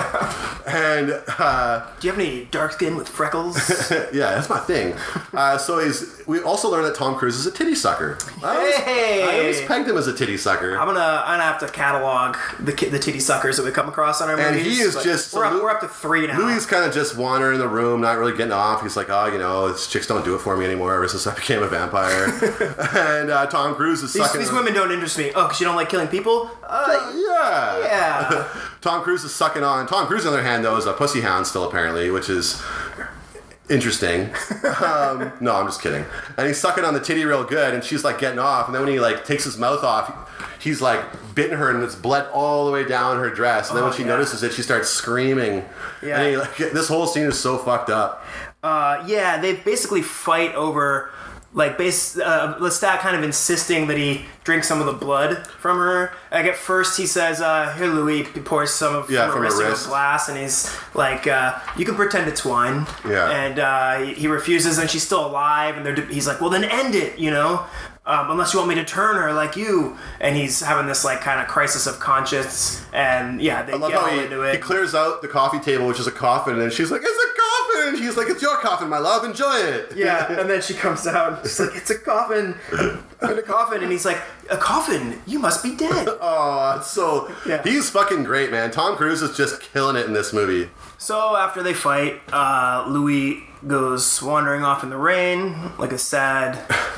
and uh, Do you have any dark skin with freckles? yeah, that's my thing. Uh, so he's. We also learned that Tom Cruise is a titty sucker. I always, Hey! I always pegged him as a titty sucker. I'm gonna I'm gonna have to catalog the ki- the titty suckers that we come across on our And movies. he is but just- we're, so up, Lou- we're up to three now. Louis kind of just wandering the room, not really getting off. He's like, oh, you know, these chicks don't do it for me anymore ever since I became a vampire. And uh, Tom Cruise is these, sucking. these women don't interest me. Oh, because you don't like killing people? Uh, Yeah. yeah. Tom Cruise is sucking on. Tom Cruise, on the other hand, though, is a pussy hound still, apparently, which is interesting. um, no, I'm just kidding. And he's sucking on the titty real good, and she's like getting off. And then when he like takes his mouth off, he's like bitten her, and it's bled all the way down her dress. And then Oh, when she yeah. notices it, she starts screaming. Yeah. And he, like, this whole scene is so fucked up. Uh, yeah, they basically fight over, like, base. Uh, Lestat kind of insisting that he drink some of the blood from her. Like, at first he says, uh, "Here, Louis," he pours some of Yeah, from, from her her wrist into wrist. a glass, and he's like, uh, "You can pretend it's wine." Yeah. And uh, he, he refuses, and she's still alive, and they're, de- he's like, "Well, then end it," you know. Um, unless you want me to turn her like you. And he's having this like kind of crisis of conscience, and yeah, they I love get how all he, into he it. clears out the coffee table, which is a coffin, and she's like, "It's a coffin!" And he's like, "It's your coffin, my love. Enjoy it." Yeah, and then she comes out and she's like, "It's a coffin." In a coffin, and he's like, "A coffin? You must be dead." Oh, it's so Yeah. he's fucking great, man. Tom Cruise is just killing it in this movie. So after they fight, uh, Louis goes wandering off in the rain like a sad,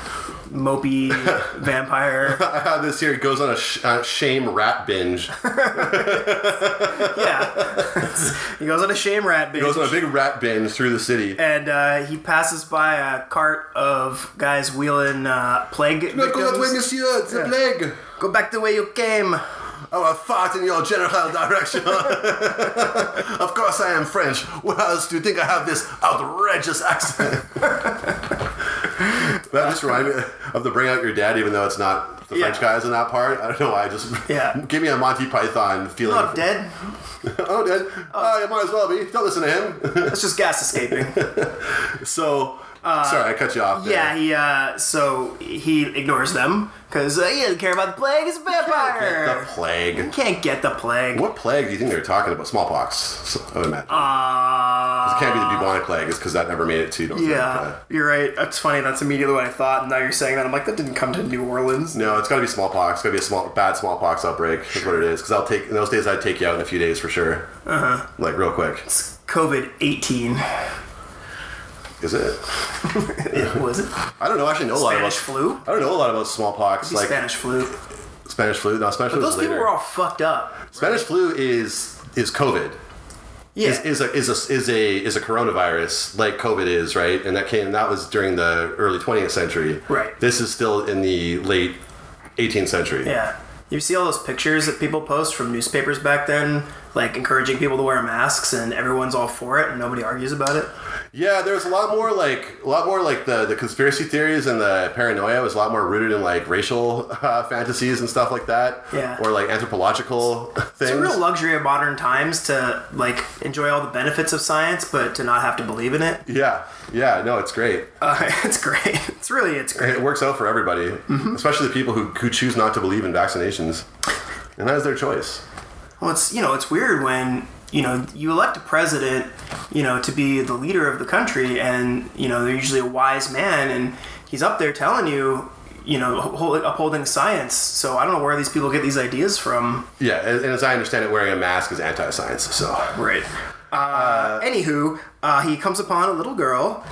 mopey vampire. I have this here. He goes on a sh- uh, shame rat binge. Yeah, he goes on a shame rat binge. He goes on a big rat binge through the city. and uh, he passes by a cart of guys wheeling uh, plague Look that way, victims. monsieur. It's Yeah. a plague. Go back the way you came. I will fart in your general direction. Of course I am French. Where else do you think I have this outrageous accent? That just reminded me of the Bring Out Your Dead, even though it's not the Yeah. French guys in that part. I don't know why. I just Yeah. give me a Monty Python feeling. Not dead. Oh, dead. Oh, you might as well be. Don't listen to him. It's just gas escaping. So, sorry, I cut you off there. Yeah, he uh, so he ignores them because uh, he doesn't care about the plague. He's a vampire. Get the plague. Can't get the plague. What plague do you think they were talking about? Smallpox, I would imagine. Uh, it can't be the bubonic bubonic plague is because that never made it to North Yeah, America. you're right. That's funny. That's immediately what I thought. And now you're saying that. I'm like, that didn't come to New Orleans. No, it's got to be smallpox. It's got to be a small, bad smallpox outbreak. Is what it is. Because I'll take in those days. I'd take you out in a few days for sure. Uh huh. Like real quick. It's COVID eighteen. Is it? It was it? I don't know. I actually know a lot about Spanish flu. I don't know a lot about smallpox. Like Like Spanish flu. Spanish flu. No, Spanish But flu those is people later. were all fucked up. Spanish flu is is COVID. Yeah. Is, is a is a is a is a coronavirus like COVID is, right? And that came that was during the early twentieth century. Right. This is still in the late eighteenth century. Yeah. You see all those pictures that people post from newspapers back then, like encouraging people to wear masks, and everyone's all for it, and nobody argues about it. Yeah, there's a lot more like a lot more like the, the conspiracy theories and the paranoia was a lot more rooted in like racial uh, fantasies and stuff like that. Yeah. Or like anthropological things. It's a real luxury of modern times to like enjoy all the benefits of science, but to not have to believe in it. Yeah, yeah, no, it's great. Uh, it's great. It's really it's And great. it works out for everybody, Mm-hmm. especially the people who, who choose not to believe in vaccinations, and that is their choice. Well, it's you know it's weird when you know you elect a president, you know, to be the leader of the country, and you know they're usually a wise man, and he's up there telling you, you know, upholding, upholding science. So I don't know where these people get these ideas from. Yeah, and, and as I understand it, wearing a mask is anti-science. So Right. Uh, anywho, uh, he comes upon a little girl,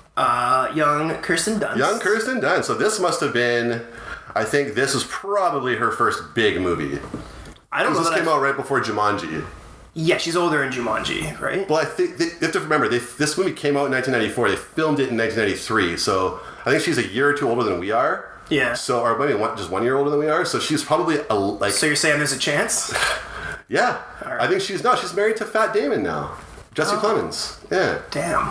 uh, young Kirsten Dunst. young Kirsten Dunst. So this must have been, I think this was probably her first big movie. I don't know. This That came I, out right before Jumanji. yeah, she's older in Jumanji, right? Well, I think they, you have to remember they, this movie came out in nineteen ninety-four. They filmed it in nineteen ninety-three. So I think she's a year or two older than we are. Yeah. So, or maybe one, just one year older than we are. So she's probably a, like. So you're saying there's a chance? Yeah. right. I think she's no. She's married to Fat Damon now. Jesse Oh. Plemons. Yeah. Damn.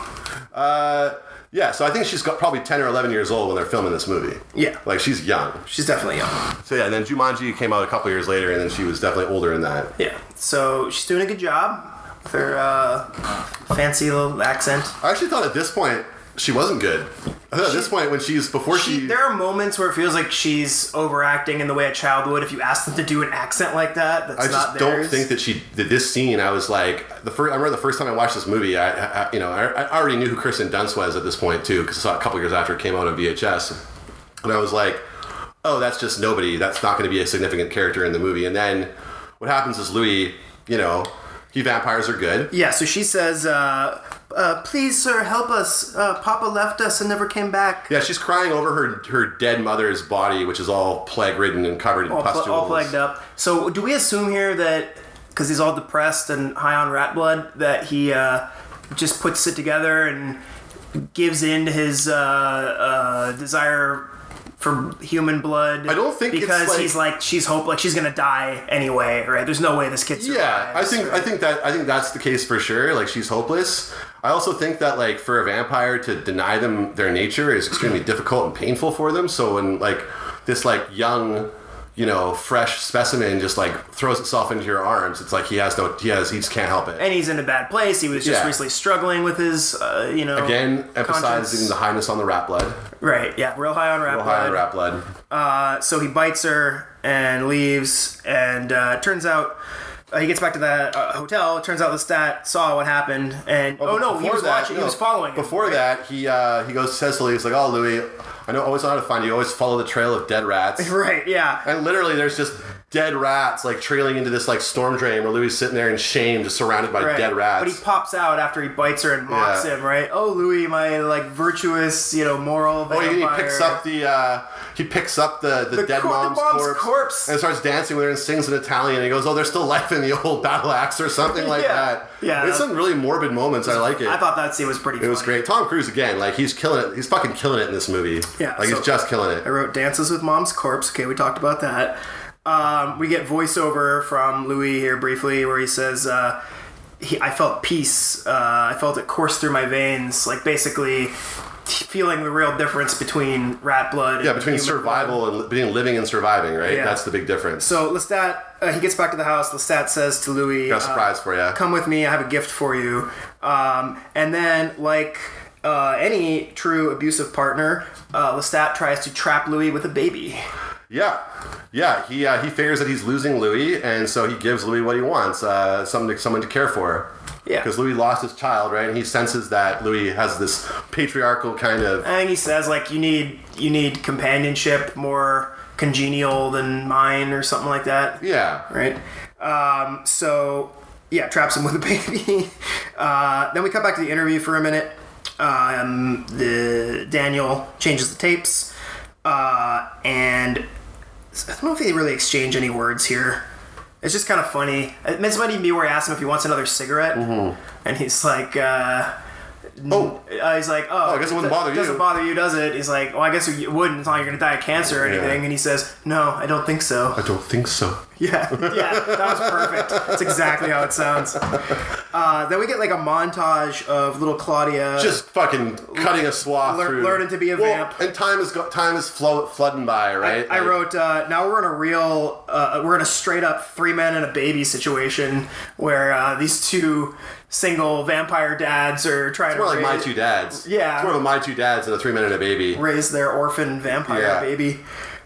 Uh, yeah. So I think she's got probably ten or eleven years old when they're filming this movie. Yeah. Like she's young. She's definitely young. So yeah. And then Jumanji came out a couple years later, and then she was definitely older in that. Yeah. So she's doing a good job with her uh, fancy little accent. I actually thought at this point she wasn't good. I thought at this point when she's before she, She, there are moments where it feels like she's overacting in the way a child would if you ask them to do an accent like that. That's I just not don't theirs. think that she did this scene. I was like the first. I remember the first time I watched this movie. I, I you know I, I already knew who Kirsten Dunst was at this point too because I saw it a couple years after it came out on V H S, and I was like, oh, that's just nobody. That's not going to be a significant character in the movie. And then what happens is Louis, you know, he vampires are good. Yeah, so she says, uh, uh, please, sir, help us. Uh, Papa left us and never came back. Yeah, she's crying over her her dead mother's body, which is all plague ridden and covered in All, pl- pustules. all plagued up. So do we assume here that, because he's all depressed and high on rat blood, that he uh, just puts it together and gives in to his uh, uh, desire for human blood? I don't think it's because like- he's like she's hope like she's gonna die anyway, right? There's no way this kid survives. Yeah, I think right? I think that I think that's the case for sure. Like she's hopeless. I also think that like for a vampire to deny them their nature is extremely difficult and painful for them. So when like this like young, you know, fresh specimen just like throws itself into your arms, it's like he has no he has he just can't help it. And he's in a bad place. He was just Yeah. recently struggling with his, uh, you know, Again, emphasizing conscience. the highness on the rat blood. Right, yeah, real high on rat Real blood. high on rat blood. Uh, so he bites her and leaves, and uh, turns out uh, he gets back to the uh, hotel. It turns out Lestat saw what happened, and oh, But no, he before was that- watching. no, he was following. him, Before right? that, he uh, he goes says to Louis, he's like, "Oh, Louis, I know always know how to find you. You always follow the trail of dead rats." right? Yeah. And literally, there's just dead rats like trailing into this like storm drain where Louis is sitting there in shame, just surrounded by Right. dead rats. But he pops out after he bites her and mocks Yeah. him, right? Oh, Louis, my like virtuous, you know, moral Oh, vampire. and he picks up the uh, he picks up the, the, The dead cor- the mom's, mom's corpse, corpse. and starts dancing with her and sings in Italian. And he goes, "Oh, there's still life in the old battle axe," or something like Yeah. that. Yeah. It's some really morbid moments. I like it. I thought that scene was pretty. it was funny. great. Tom Cruise again, like he's killing it. He's fucking killing it in this movie. Yeah, like so- he's just killing it. I wrote Dances with Mom's Corpse. Okay, we talked about that. Um, we get voiceover from Louis here briefly where he says, uh, he, I felt peace. Uh, I felt it course through my veins. Like basically feeling the real difference between rat blood and Yeah, between human survival blood. and li- being living and surviving, right? Yeah. That's the big difference. So Lestat, uh, he gets back to the house. Lestat says to Louis, Got a surprise uh, for you. come with me. I have a gift for you. Um, and then, like uh, any true abusive partner, uh, Lestat tries to trap Louis with a baby. Yeah, yeah. He uh, he figures that he's losing Louis, and so he gives Louis what he wants, uh, something to, someone to care for. Yeah. Because Louis lost his child, right? And he senses that Louis has this patriarchal kind of... I think he says, like, you need you need companionship more congenial than mine or something like that. Yeah. Right? Um, so, yeah, traps him with a baby. uh, then we cut back to the interview for a minute. Um, the Daniel changes the tapes. Uh, and I don't know if they really exchange any words here. It's just kind of funny. This might even be where he asks him if he wants another cigarette. Mm-hmm. And he's like... Uh, Oh, uh, he's like, oh, oh I guess it wouldn't bother you. Doesn't bother you, does it? He's like, well, I guess it wouldn't. It's not like you're gonna die of cancer or anything. Yeah. And he says, no, I don't think so. I don't think so. Yeah, yeah, that was perfect. That's exactly how it sounds. Uh, then we get like a montage of little Claudia just fucking cutting a swath lear- through, learning to be a well, vamp. And time is go- time is flow- flooding by, right? I, I like, wrote, uh, now we're in a real, uh, we're in a straight up three men and a baby situation where uh, these two single vampire dads are trying it's more to like raise, My Two Dads. Yeah, it's more of a My Two Dads and a Three Men and a Baby. Raise their orphan vampire yeah. baby.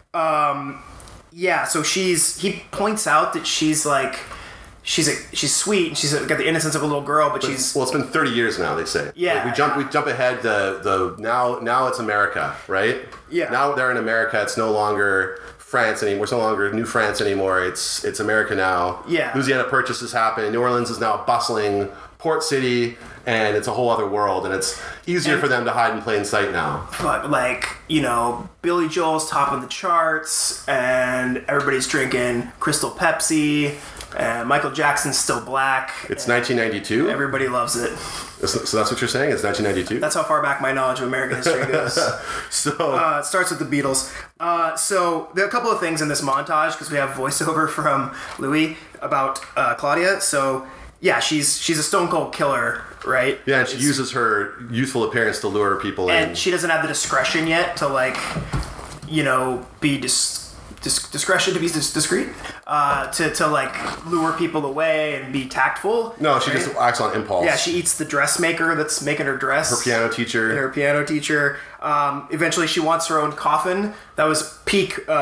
Um, yeah, so she's he points out that she's like she's a, she's sweet and she's got the innocence of a little girl, but, but she's well, it's been thirty years now. They say. Yeah, like we jump we jump ahead. The the now now it's America, right? Yeah. Now they're in America. It's no longer France anymore. It's no longer New France anymore. It's it's America now. Yeah. Louisiana Purchase has happened. New Orleans is now a bustling port city, and it's a whole other world, and it's easier and, for them to hide in plain sight now. But like, you know, Billy Joel's top of the charts, and everybody's drinking Crystal Pepsi, and Michael Jackson's still black. It's nineteen ninety-two. Everybody loves it. So that's what you're saying? It's nineteen ninety-two? That's how far back my knowledge of American history goes. so uh, it starts with the Beatles. Uh, so there are a couple of things in this montage because we have voiceover from Louis about uh, Claudia. So yeah, she's she's a stone cold killer, right? Yeah, and she it's, uses her youthful appearance to lure people and in. And she doesn't have the discretion yet to like, you know, be dis, dis, discretion to be dis, discreet, uh, to to like lure people away and be tactful. No, she right? just acts on impulse. Yeah, she eats the dressmaker that's making her dress. Her piano teacher. Her piano teacher. Um, eventually, she wants her own coffin. That was peak. Uh,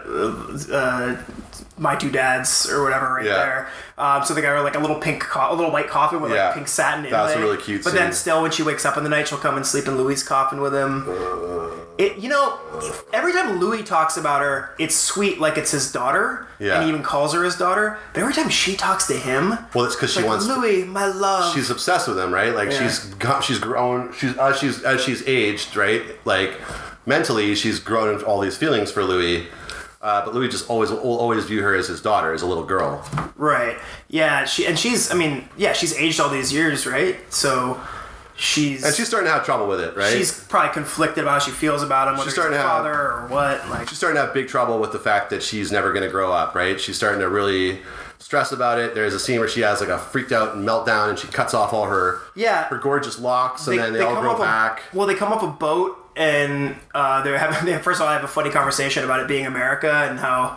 uh, My Two Dads or whatever right yeah. there. Um, so they got her like a little pink, co- a little white coffin with yeah. like pink satin inlay. That's a really cute But scene. then still, when she wakes up in the night, she'll come and sleep in Louis' coffin with him. Uh, It, you know, every time Louis talks about her, it's sweet, like it's his daughter, yeah. and he even calls her his daughter. But every time she talks to him, well, it's because she like, wants Louis, my love. She's obsessed with him, right? Like Yeah. she's got, she's grown. She's as she's as she's aged, right? Like mentally, she's grown all these feelings for Louis. Uh, but Louis just always will always view her as his daughter, as a little girl. Right. Yeah. She and she's. I mean, yeah, she's aged all these years, right? So she's And she's starting to have trouble with it, right? She's probably conflicted about how she feels about him, whether She's he's her starting to have- father or what. Like She's starting to have big trouble with the fact that she's never going to grow up, right? She's starting to really stress about it. There's a scene where she has like a freaked out meltdown, and she cuts off all her Yeah. her gorgeous locks, and then they, all come grow up a- back. well, they come up a boat, and uh, they're having. They, first of all, I have a funny conversation about it being America and how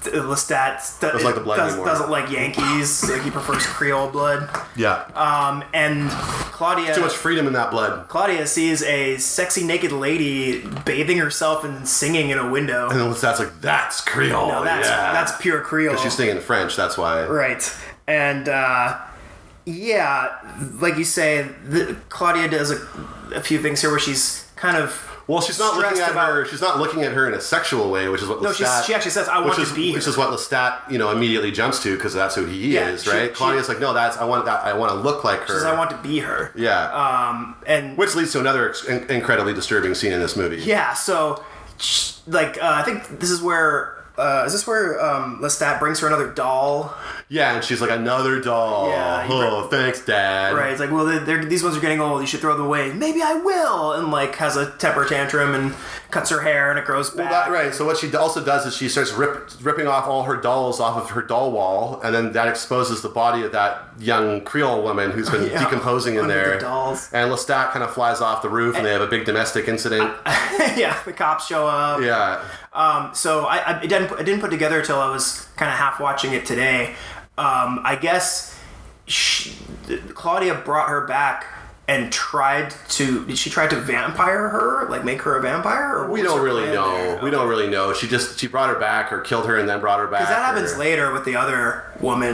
Lestat Doesn't like the blood does, anymore. doesn't like Yankees. Like he prefers Creole blood. Yeah, Um, and Claudia. too much freedom in that blood. Claudia sees a sexy naked lady bathing herself and singing in a window. And then Lestat's like, "That's Creole." No, that's yeah. that's pure Creole. She's singing in French. That's why. Right. And uh, yeah, like you say, the, Claudia does a, a few things here where she's kind of Well, she's not looking stressed at about- her. She's not looking at her in a sexual way, which is what No, Lestat. she's, she actually says, "I want which to is, be which here." is what Lestat, you know, immediately jumps to because that's who he Yeah, is, she- right? she- Claudia's like, no, that's I want that. I want to look like her. She says, "I want to be her." Yeah. Um, and Which leads to another ex- in- incredibly disturbing scene in this movie. yeah, so sh- like uh, I think this is where uh, is this where um, Lestat brings her another doll? Yeah, and she's like, another doll. Yeah, he Oh, thanks, Dad. Right? It's like, well, they're, they're, these ones are getting old. You should throw them away. Maybe I will. And like has a temper tantrum and cuts her hair and it grows back. Well, that, right. So what she also does is she starts rip, ripping off all her dolls off of her doll wall, and then that exposes the body of that young Creole woman who's been Yeah, decomposing in under there. the dolls. And Lestat kind of flies off the roof, and they have a big domestic incident. Yeah, the cops show up. Yeah. Um, so I, I, it didn't, I didn't put together until I was kind of half watching it today. Um, I guess she, Claudia brought her back and tried to. Did she try to vampire her, like make her a vampire? Or what We was don't her really plan know. there? We don't really know. She just she brought her back or killed her and then brought her back. Because that happens or- later with the other woman.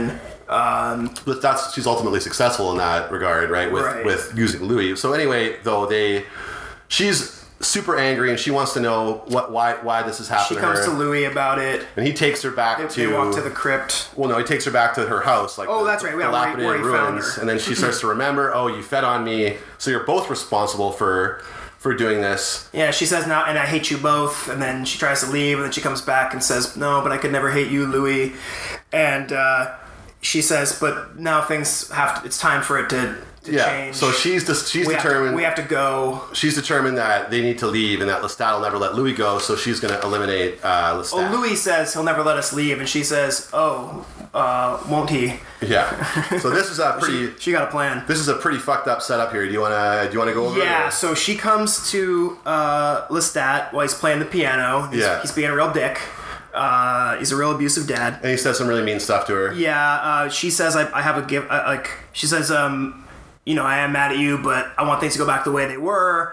Um, but that's she's ultimately successful in that regard, right? With Right. with using Louis. So anyway, though they, she's super angry and she wants to know what why why this is she happening. comes to to her. Louis about it. And he takes her back They, to. they walk to the crypt. Well, no, he takes her back to her house, like Oh, the that's right, yeah, where he- dilapidated where he found ruins, her. and then she starts to remember. Oh, you fed on me, so you're both responsible for for doing this. Yeah, she says now, and I hate you both. And then she tries to leave, and then she comes back and says, "No, but I could never hate you, Louis." And uh, she says, "But now things have to. It's time for it to, to Yeah. change." So she's just, she's we have, determined. to, we have to go. she's determined that they need to leave, and that Lestat will never let Louis go. So she's going to eliminate uh, Lestat. Oh, Louis says he'll never let us leave, and she says, "Oh, uh, won't he?" Yeah. So this is a pretty. She, she got a plan. This is a pretty fucked up setup here. Do you wanna do you wanna go over it? Yeah, or- so she comes to uh, Lestat while he's playing the piano. He's, Yeah. he's being a real dick. Uh, he's a real abusive dad. And he says some really mean stuff to her. Yeah, uh, she says I, I have a gift. Uh, like she says, um, you know, I am mad at you, but I want things to go back the way they were.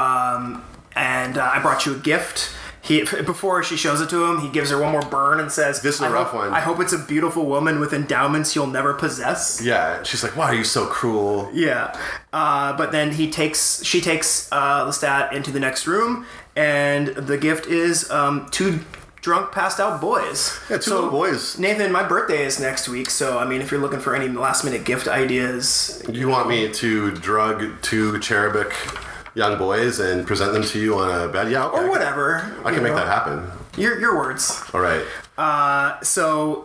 Um, and uh, I brought you a gift. He before she shows it to him, he gives her one more burn and says, This is a I rough hope, one. I hope it's a beautiful woman with endowments you'll never possess." Yeah. She's like, why are you so cruel? Yeah, uh, but then he takes, she takes uh, Lestat into the next room, and the gift is um, two drunk, passed out boys. Yeah, two little boys. Nathan, my birthday is next week, so I mean, if you're looking for any last minute gift ideas, You want me to drug two cherubic young boys and present them to you on a bed? Yeah, okay. or whatever, I you can make know. that happen. Your your words. All right. Uh, so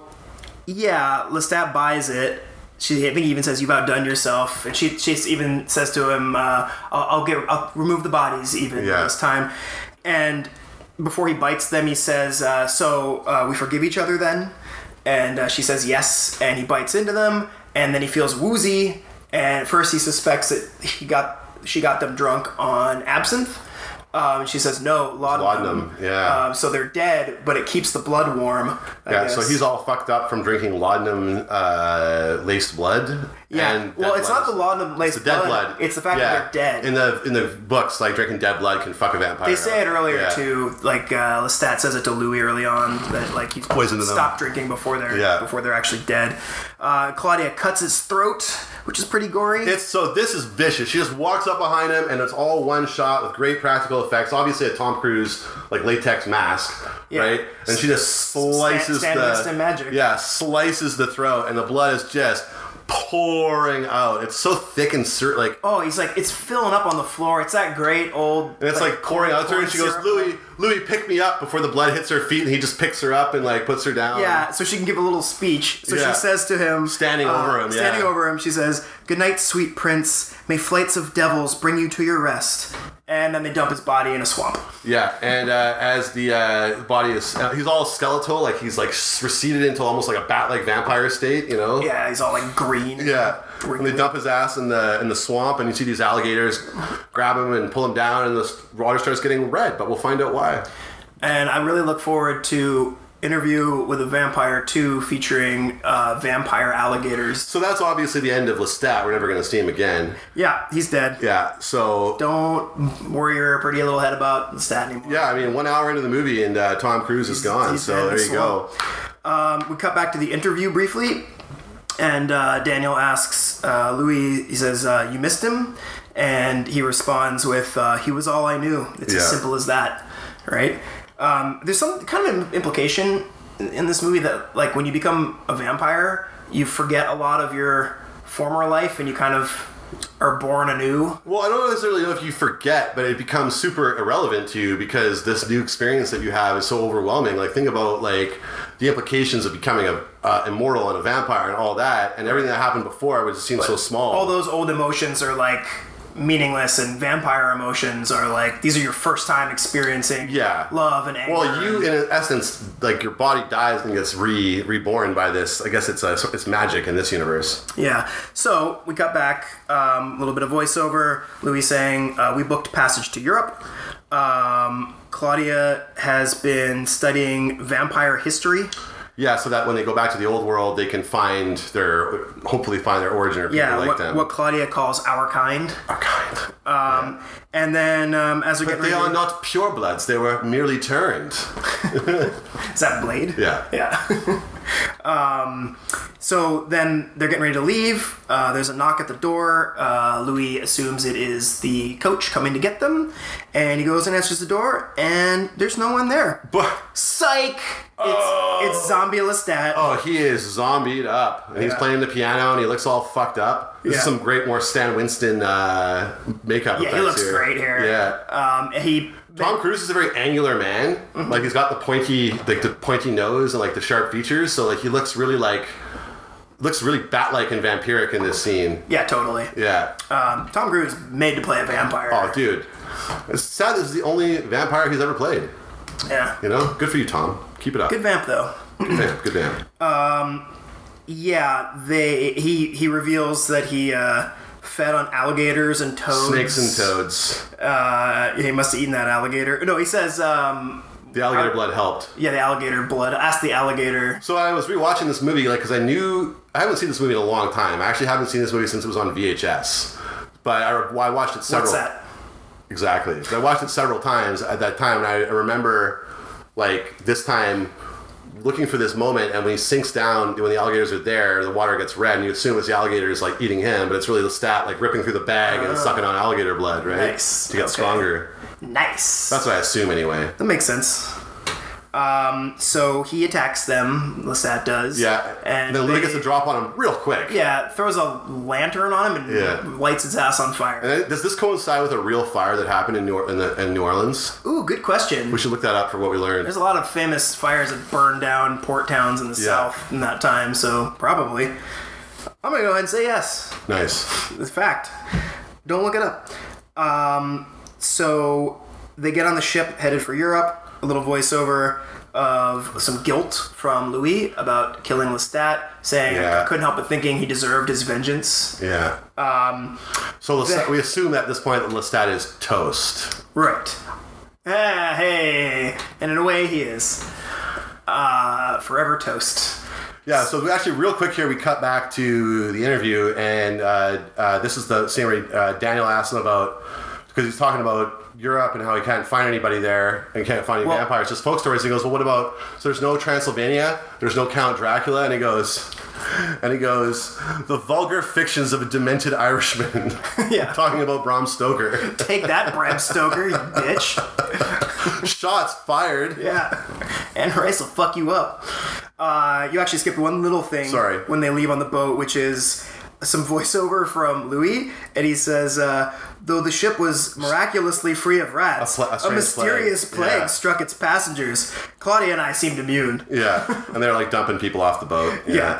yeah, Lestat buys it. She, I think he even says, "You've outdone yourself," and she, she even says to him, uh, "I'll, I'll get, I'll remove the bodies even Yeah. this time." And before he bites them, he says, uh, "So uh, we forgive each other then?" And uh, she says, "Yes." And he bites into them, and then he feels woozy. And at first, he suspects that he got, she got them drunk on absinthe. Um, she says, "No, laudanum." Laudanum, yeah. Um, so they're dead, but it keeps the blood warm. I Yeah, guess. so he's all fucked up from drinking laudanum uh, laced blood. Yeah. And Well, dead it's blood. not the laudanum laced It's the dead blood. It's the fact Yeah. that they're dead. In the in the books, like drinking dead blood can fuck a vampire. They say it up. earlier Yeah. too. Like uh, Lestat says it to Louis early on that like he's Poisoned them. stop drinking before they're Yeah. before they're actually dead. Uh, Claudia cuts his throat, which is pretty gory. It's so this is vicious. She just walks up behind him, and it's all one shot with great practical effects. Obviously, a Tom Cruise like latex mask, Yeah. right? And she just slices Stan- the Stan Winston magic. yeah, slices the throat, and the blood is just pouring out. It's so thick and cert like. oh, he's like it's filling up on the floor. It's that great old. And it's like, pouring out to her, and she goes, syrup. "Louis, Louis, pick me up!" Before the blood hits her feet, and he just picks her up and like puts her down. Yeah, so she can give a little speech. So Yeah. she says to him, Standing uh, over him, standing yeah. over him, she says, "Good night, sweet prince. May flights of devils bring you to your rest." And then they dump his body in a swamp. Yeah, and uh, as the uh, body is, uh, he's all skeletal, like he's like receded into almost like a bat-like vampire state, you know? Yeah, he's all like green. Yeah. And they dump his ass in the in the swamp, and you see these alligators grab him and pull him down, and the water starts getting red. But we'll find out why. And I really look forward to Interview with a Vampire two featuring uh, vampire alligators. So that's obviously the end of Lestat. We're never going to see him again. Yeah, he's dead. Yeah. So Don't worry your pretty little head about the stat anymore. yeah, I mean, one hour into the movie, and uh, Tom Cruise is gone. he's So dead in there the you go. Um, we cut back to the interview briefly, and uh, Daniel asks uh, Louis, he says, uh, "You missed him?" And he responds with, uh, "He was all I knew." It's as Yeah. simple as that, right? Um, there's some kind of implication in in this movie that, like, when you become a vampire, you forget a lot of your former life, and you kind of are born anew. Well, I don't necessarily know if you forget, but it becomes super irrelevant to you because this new experience that you have is so overwhelming. Like, think about like the implications of becoming a uh, immortal and a vampire and all that, and everything that happened before would just seem so small. All those old emotions are like meaningless, and vampire emotions are like these are your first time experiencing Yeah. love and anger. Well, you, in essence, like your body dies and gets re reborn by this. I guess it's a, it's magic in this universe. Yeah. So we cut back um, a little bit of voiceover. Louis saying, uh, "We booked passage to Europe." Um, Claudia has been studying vampire history. Yeah, so that when they go back to the old world, they can find their, hopefully find their origin or people Yeah, like what, them. what Claudia calls our kind. Our kind. Um, And then um, as we But get they ready, are not purebloods. They were merely turned. is that Blade? Yeah. Yeah. um, so then they're getting ready to leave. Uh, there's a knock at the door. Uh, Louis assumes it is the coach coming to get them, and he goes and answers the door, and there's no one there. But Psych! Oh. It's, it's Zombie Lestat. oh, he is zombied up, and he's Yeah. playing the piano, and he looks all fucked up. This Yeah. is some great, more Stan Winston uh, makeup. Yeah, he effects looks here. great here. Yeah. Um, he. Tom Cruise is a very angular man. Mm-hmm. Like he's got the pointy, like the pointy nose and like the sharp features. So like he looks really like, looks really bat-like and vampiric in this scene. Yeah, totally. Yeah. Um, Tom Cruise made to play a vampire. Oh, dude. It's sad this is the only vampire he's ever played. Yeah. You know, good for you, Tom. Keep it up. Good vamp though. Good vamp. Good vamp. Yeah, they he he reveals that he uh, fed on alligators and toads. Snakes and toads. Uh, he must have eaten that alligator. No, he says, um, The alligator Ar- blood helped. yeah, the alligator blood. Ask the alligator. So I was rewatching this movie, like, because I knew I haven't seen this movie in a long time. I actually haven't seen this movie since it was on V H S. But I, I watched it several. What's that? Exactly. I watched it several times at that time, and I remember, like, this time looking for this moment, and when he sinks down, when the alligators are there, the water gets red, and you assume it's the alligators, like, eating him, but it's really the stat, like, ripping through the bag and sucking on alligator blood, right? Nice. To get Okay. stronger. Nice. That's what I assume, anyway. That makes sense. Um, so he attacks them, Lestat does. Yeah. And then Louis they- gets a drop on him real quick. Yeah, throws a lantern on him and Yeah. lights his ass on fire. And then, does this coincide with a real fire that happened in New, or- in, the, in New Orleans? Ooh, good question. We should look that up for what we learned. There's a lot of famous fires that burned down port towns in the Yeah. South in that time, so probably. I'm gonna go ahead and say yes. Nice. It's a fact. Don't look it up. Um, so they get on the ship headed for Europe. A little voiceover of some guilt from Louis about killing Lestat, saying Yeah. I couldn't help but thinking he deserved his vengeance. Yeah. Um, so Lestat, we assume at this point that Lestat is toast. Right. Ah, hey. And in a way, he is. Uh, forever toast. Yeah, so we actually, real quick here, we cut back to the interview, and uh, uh, this is the scene where uh, Daniel asks him about, because he's talking about Europe and how he can't find anybody there and can't find any Well- vampires, just folk stories. He goes, well, what about, so there's no Transylvania, there's no Count Dracula, and he goes, and he goes, the vulgar fictions of a demented Irishman. Yeah. Talking about Bram Stoker. Take that, Bram Stoker, you bitch. Shots fired. Yeah. And Rice will fuck you up. Uh, you actually skipped one little thing. Sorry. When they leave on the boat, which is some voiceover from Louis, and he says, uh, though the ship was miraculously free of rats, A pla- a a, strange mysterious plague. plague, Yeah. struck its passengers. Claudia and I seemed immune. Yeah, and they're like dumping people off the boat. Yeah.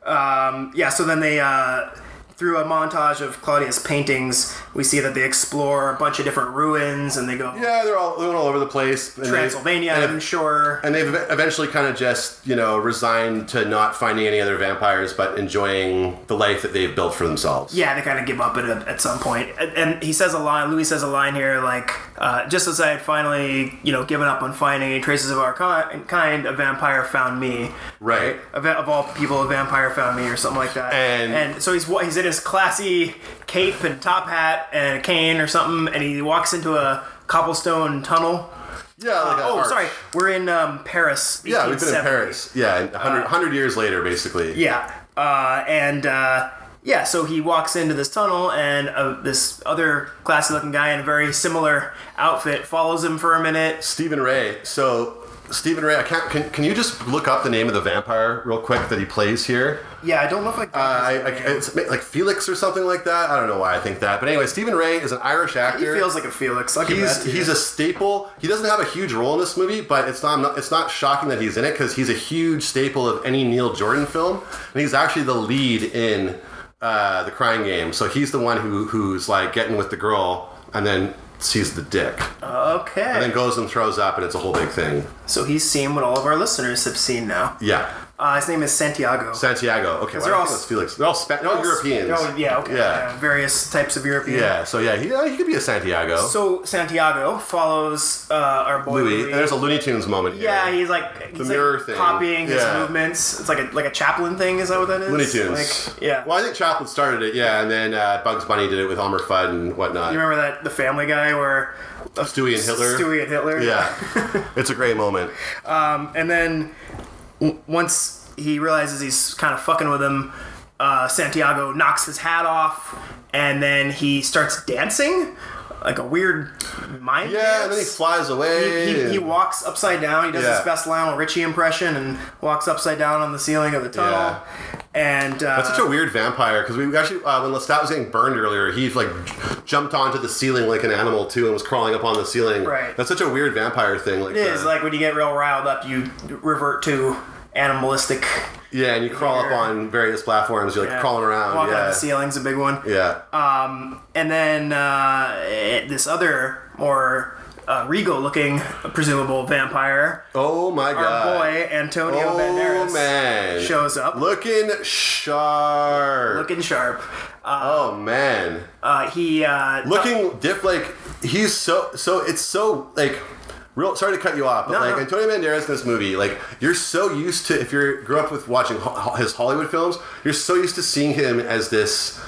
Um, yeah, so then they, uh, through a montage of Claudia's paintings, we see that they explore a bunch of different ruins, and they go Yeah, they're all, they're all over the place. And they- Transylvania, and I'm sure. And they've eventually kind of just, you know, resigned to not finding any other vampires, but enjoying the life that they've built for themselves. Yeah, they kind of give up at, a, at some point. And, and he says a line, Louis says a line here, like, uh, just as I had finally, you know, given up on finding any traces of our ki- kind, a vampire found me. Right. Of, of all people, a vampire found me, or something like that. And- and so he's he's in his classy cape and top hat and a cane or something, and he walks into a cobblestone tunnel. Yeah, like Uh, an oh, arch. sorry, we're in um, Paris. Yeah, we've been in eighteen seventy. Paris. Yeah, one hundred, one hundred years later, basically. Yeah, uh, and uh, yeah, so he walks into this tunnel, and uh, this other classy-looking guy in a very similar outfit follows him for a minute. Stephen Ray. So, Stephen Ray, I can't, can, can you just look up the name of the vampire real quick that he plays here? Yeah, I don't know if I. Got Uh, I, his I, name. it's like Felix or something like that. I don't know why I think that. But anyway, Stephen Ray is an Irish he actor. feels like a Felix. I'll give He's that to he's you. a staple. He doesn't have a huge role in this movie, but it's not it's not shocking that he's in it because he's a huge staple of any Neil Jordan film, and he's actually the lead in uh, The Crying Game. So he's the one who who's like getting with the girl and then sees the dick, Okay. and then goes and throws up, and it's a whole big thing. So he's seen what all of our listeners have seen now. Yeah, Uh, his name is Santiago. Santiago. Okay, why they're do I all- think it's Felix. They're all Spa- they're all Europeans. Oh, yeah, okay. Yeah. Uh, various types of European. Yeah, so yeah, he, yeah, he could be a Santiago. So Santiago follows uh, our boy Louis, Louis. and there's a Looney Tunes moment here. Yeah, he's like he's mirror like thing. copying his Yeah. movements. It's like a like a Chaplin thing. Is that what that is? Looney Tunes. Like, yeah. Well, I think Chaplin started it, yeah, and then uh, Bugs Bunny did it with Elmer Fudd and whatnot. You remember that the Family Guy where uh, Stewie and Hitler? Stewie and Hitler. Yeah, it's a great moment. Um, and then w- once he realizes he's kind of fucking with him. Uh, Santiago knocks his hat off, and then he starts dancing. Like a weird mind Yeah, dance. and then he flies away. He, he, and- he walks upside down. He does Yeah. his best Lionel Richie impression and walks upside down on the ceiling of the tunnel. Yeah. And uh, That's such a weird vampire because we actually uh, when Lestat was getting burned earlier, he like j- jumped onto the ceiling like an animal too and was crawling up on the ceiling. Right. That's such a weird vampire thing. Like it is the- like when you get real riled up, you revert to animalistic. yeah, and you crawl up Yeah. on various platforms. You're like Yeah. crawling around. Walking yeah. on the ceiling's a big one. Yeah. Um, and then uh, eh, this other more uh, regal-looking, presumable vampire, oh my our god. boy Antonio oh Banderas, man. shows up. Looking sharp. looking sharp. Uh, oh man. uh, he uh, Looking diff like he's so so it's so like real sorry to cut you off but No, like no. Antonio Banderas in this movie like you're so used to if you grew up with watching ho- his Hollywood films you're so used to seeing him as this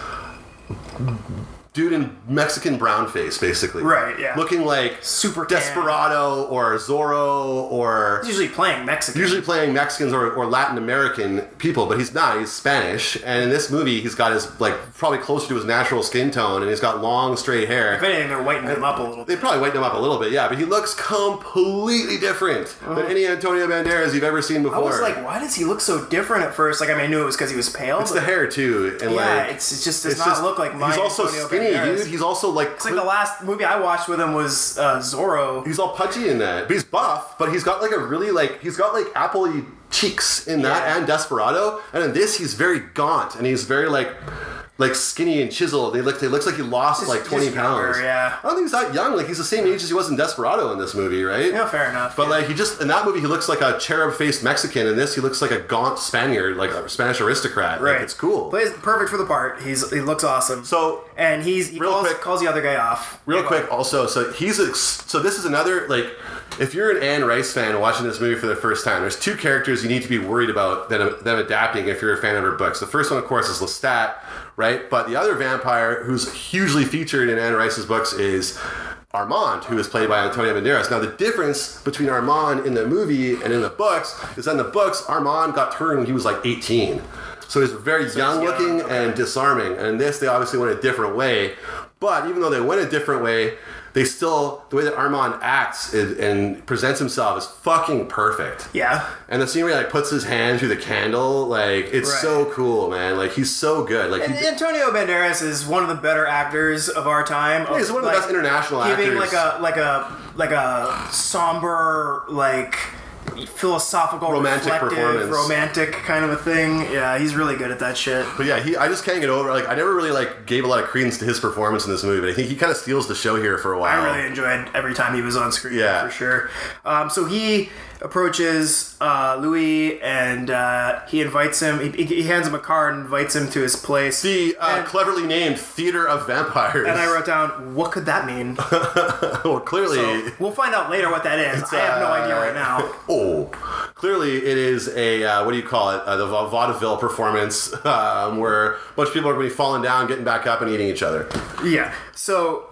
dude in Mexican brown face basically Right, yeah. looking like Super tan. Desperado or Zorro or He's usually playing Mexican. usually playing Mexicans or, or Latin American people, but he's not. He's Spanish, and in this movie, he's got his like probably closer to his natural skin tone, and he's got long, straight hair. If anything, they're whitening him up a little They bit. probably whitened him up a little bit, yeah, but he looks completely different than any Antonio Banderas you've ever seen before. Uh-huh. I was like, why does he look so different at first? Like, I mean, I knew it was because he was pale. it's but the hair too, and Yeah, like it's, it just does it's not just- look like my He's also Antonio skinny, Banderas. dude. He's also like It's like the last movie I watched with him was uh, Zorro. he's all pudgy in that, but he's buff. But he's got like a really like he's got like apple-y cheeks in that Yeah. and Desperado, and in this he's very gaunt and he's very like like skinny and chiseled. They look they looks like he lost Just- like twenty just younger, pounds. yeah. I don't think he's that young. Like he's the same age as he was in Desperado in this movie, right? Yeah, fair enough. But yeah. like he just in that movie he looks like a cherub-faced Mexican. In this he looks like a gaunt Spaniard, like a Spanish aristocrat. Like, right, it's cool. Plays perfect for the part. He's he looks awesome. So and he's he real calls, quick- calls the other guy off. Real Yeah, quick, also, so he's a, so this is another like, if you're an Anne Rice fan watching this movie for the first time, there's two characters you need to be worried about them, them adapting if you're a fan of her books. The first one, of course, is Lestat, right? But the other vampire who's hugely featured in Anne Rice's books is Armand, who is played by Antonio Banderas. Now, the difference between Armand in the movie and in the books is that in the books, Armand got turned when he was like eighteen. So he's very young young, looking okay. and disarming. And in this, they obviously went a different way. But even though they went a different way, they still, the way that Armand acts is, and presents himself is fucking perfect. Yeah. And the scene where he like puts his hand through the candle, like it's Right. so cool, man. Like he's so good. Like And he, Antonio Banderas is one of the better actors of our time. he's one of the like, best international giving actors. like a like a like a somber like philosophical Romantic reflective, performance. romantic kind of a thing. Yeah, he's really good at that shit. But yeah, he I just can't get over. Like I never really like gave a lot of credence to his performance in this movie. But I think he kind of steals the show here for a while. I really enjoyed every time he was on screen. Yeah. For sure. Um, so he approaches uh, Louis and uh, he invites him. He, he hands him a card and invites him to his place. The uh, and, cleverly named Theater of Vampires. and I wrote down, what could that mean? well, clearly. So we'll find out later what that is. It's, I have no uh, idea right now. Oh, clearly it is a uh, what do you call it? Uh, the va- vaudeville performance um, where a bunch of people are going to be falling down, getting back up, and eating each other. Yeah. So,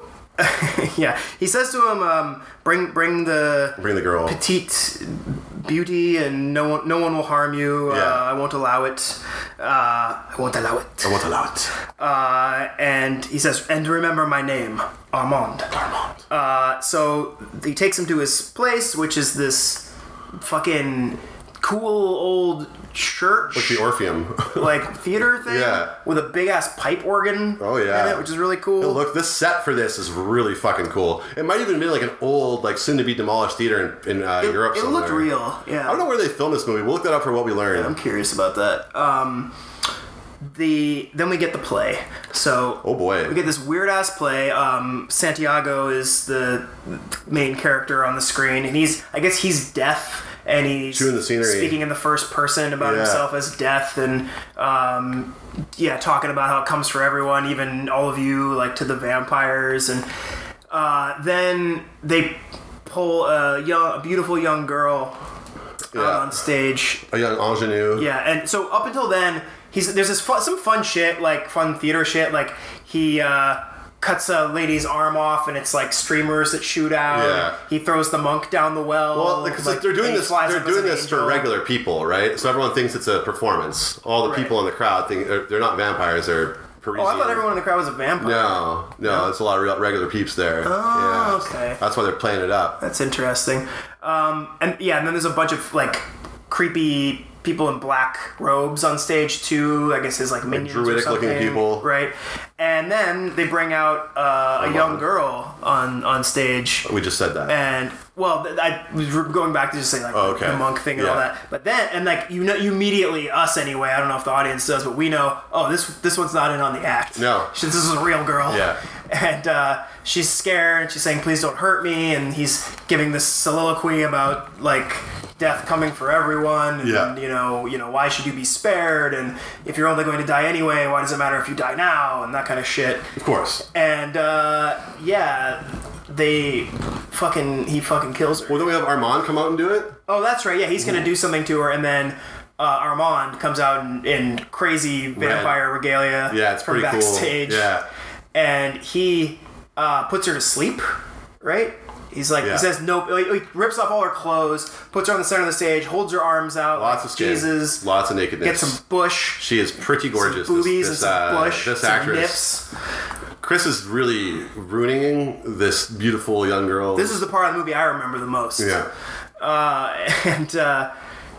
yeah, he says to him, um, "Bring, bring the Bring the girl. petite beauty, and no one, no one will harm you. Yeah. Uh, I won't allow it. Uh, I won't allow it." I won't allow it. Uh, and he says, "And remember my name, Armand." Armand. Uh, so he takes him to his place, which is this fucking cool old church. Like the Orpheum. like theater thing, Yeah. with a big ass pipe organ. Oh, yeah. in it, which is really cool. Look, this set for this is really fucking cool. It might even be like an old, like soon to be demolished theater in, in uh, it, Europe. it somewhere. looked real. Yeah, I don't know where they filmed this movie. We'll look that up for what we learned. I'm curious about that. Um, the then we get the play. So Oh, boy. we get this weird ass play. Um, Santiago is the main character on the screen, and he's I guess he's deaf. And he's Chewing the scenery. speaking in the first person about Yeah. himself as death, and um, yeah, talking about how it comes for everyone, even all of you, like to the vampires. And uh, then they pull a young, a beautiful young girl Yeah. out on stage. A young ingenue. Yeah, and so up until then, he's there's this fun, some fun shit, like fun theater shit, like he uh, cuts a lady's arm off, and it's like streamers that shoot out. Yeah. He throws the monk down the well. Well, because like, they're doing he this. flies They're up as doing an this for angel. regular people, right? So everyone thinks it's a performance. All the Right. people in the crowd think they're, they're not vampires. They're Parisian. Oh, I thought everyone in the crowd was a vampire. No, no, it's a lot of real, regular peeps there. Oh, yeah. okay. That's why they're playing it up. That's interesting. Um, and yeah, and then there's a bunch of like creepy people in black robes on stage too. I guess his like minions or druidic something, looking people. right? And then they bring out uh, a young girl on on stage. We just said that. And well, th- I was going back to just say like Oh, okay. the monk thing and all Yeah. that. But then, and like you know, you immediately us anyway. I don't know if the audience does, but we know. Oh, this this one's not in on the act. No. She- this is a real girl. Yeah. And uh, she's scared. And she's saying, "Please don't hurt me." And he's giving this soliloquy about like death coming for everyone. And, Yeah. You know, you know, why should you be spared? And if you're only going to die anyway, why does it matter if you die now? And that kind of shit. Of course. And uh, yeah, they fucking he fucking kills her. Well, then we have Armand come out and do it. Oh, that's right. Yeah, he's gonna do something to her, and then uh, Armand comes out in, in crazy vampire regalia. Yeah, it's from pretty cool. backstage. Yeah. and he uh, puts her to sleep. Right. He's like, Yeah. he says no. Like, he rips off all her clothes, puts her on the center of the stage, holds her arms out. Lots like, of skin. Jesus. Lots of nakedness. Get some bush. She is pretty gorgeous. Some boobies this, this, and some uh, bush. This some actress. nips. Chris is really ruining this beautiful young girl. This is the part of the movie I remember the most. Yeah. Uh, and uh,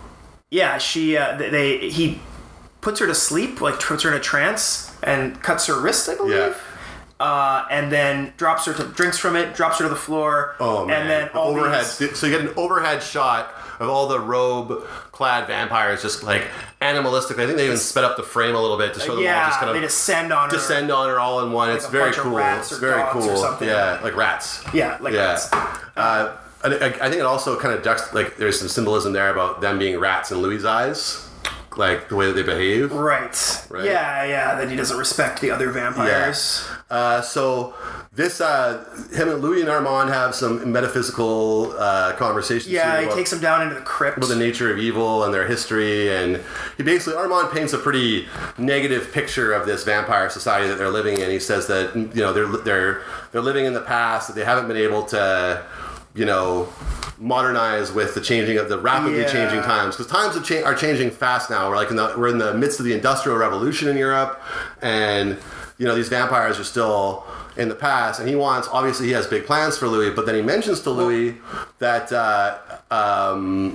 yeah, she uh, they he puts her to sleep, like puts her in a trance, and cuts her wrist, I believe. Yeah. Uh, and then drops her to drinks from it, drops her to the floor. Oh man! And then The all overhead. these- So you get an overhead shot of all the robe-clad vampires, just like animalistic. I think they even sped up the frame a little bit to show them all yeah, just kind of they descend on her. descend on her all in one. It's a very bunch of cool. rats It's or very dogs or cool. something. Yeah, like rats. Yeah, like yeah. rats. Uh, and I, I think it also kind of juxt- like there's some symbolism there about them being rats in Louis' eyes, like the way that they behave. Right. Right. Yeah, yeah. That he doesn't respect the other vampires. Uh, so this, uh, him and Louis and Armand have some metaphysical uh, conversations. Yeah, here he about, takes him down into the crypt. about the nature of evil and their history, and he basically Armand paints a pretty negative picture of this vampire society that they're living in. He says that you know they're they're they're living in the past, that they haven't been able to you know modernize with the changing of the rapidly Yeah. changing times, because times are, cha- are changing fast now. We're like in the we're in the midst of the Industrial Revolution in Europe, and you know these vampires are still in the past, and he wants, obviously he has big plans for Louis, but then he mentions to Louis that uh, um,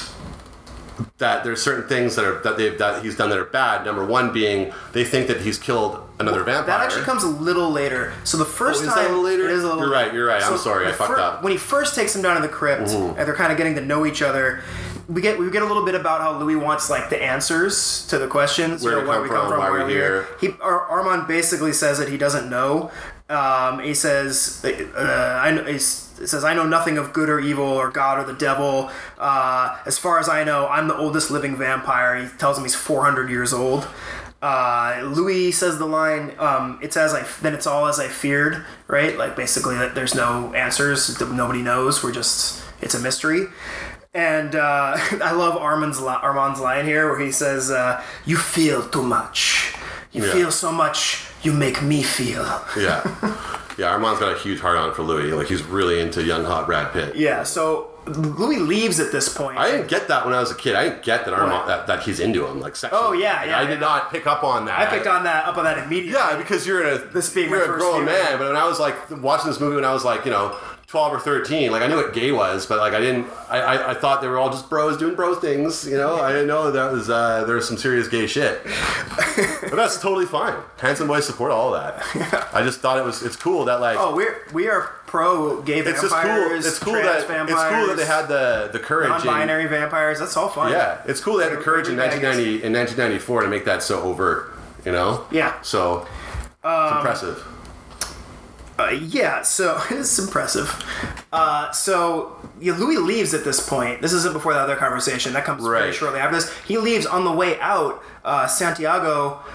that there's certain things that are that they that he's done that are bad. Number one being they think that he's killed another vampire. That actually comes a little later. So the first Oh, is time that a little later? it is a little. You're right, you're right. I'm So sorry, I the fucked fir- up. When he first takes him down to the crypt, and they're kind of getting to know each other, we get we get a little bit about how Louis wants like the answers to the questions. Where you we know, where come we from, come from, why where we're we're here. He Ar- Armand basically says that he doesn't know. Um, he says, uh, I know. He's, it says, I know nothing of good or evil or God or the devil. Uh, as far as I know, I'm the oldest living vampire. He tells him he's four hundred years old. Uh, Louis says the line, um, it's as I, then it's all as I feared, right? Like basically that there's no answers, that nobody knows, we're just, it's a mystery. And uh, I love Armand's, li- Armand's line here where he says, uh, you feel too much. You Yeah. feel so much, you make me feel. Yeah. Yeah, Armand's got a huge heart on for Louis. Like, he's really into young, hot Brad Pitt. Yeah, so Louis leaves at this point. I didn't get that when I was a kid. I didn't get that Armand, What? that, that he's into him, like, sexually. Oh, yeah, Like, yeah, I yeah. did not pick up on that. I picked on that, up on that immediately. Yeah, because you're a, This being you're my a first grown viewing. man, but when I was, like, watching this movie when I was, like, you know, twelve or thirteen, like, I knew what gay was, but, like, I didn't, I, I, I thought they were all just bros doing bro things, you know? I didn't know that was, uh, there was some serious gay shit. But that's totally fine. Handsome boys support all of that. I just thought it was, it's cool that, like, Oh, we're, we are pro gay it's vampires, just cool. It's cool trans that vampires, it's cool that they had the the courage. in- non-binary vampires. That's all fine. yeah, it's cool they had the courage in Everybody nineteen ninety in nineteen ninety-four to make that so overt. You know. Yeah. So it's impressive. Uh, yeah, so it's impressive. Uh, so yeah, Louis leaves at this point. This isn't before the other conversation. That comes very Right. shortly after this. He leaves on the way out. Uh, Santiago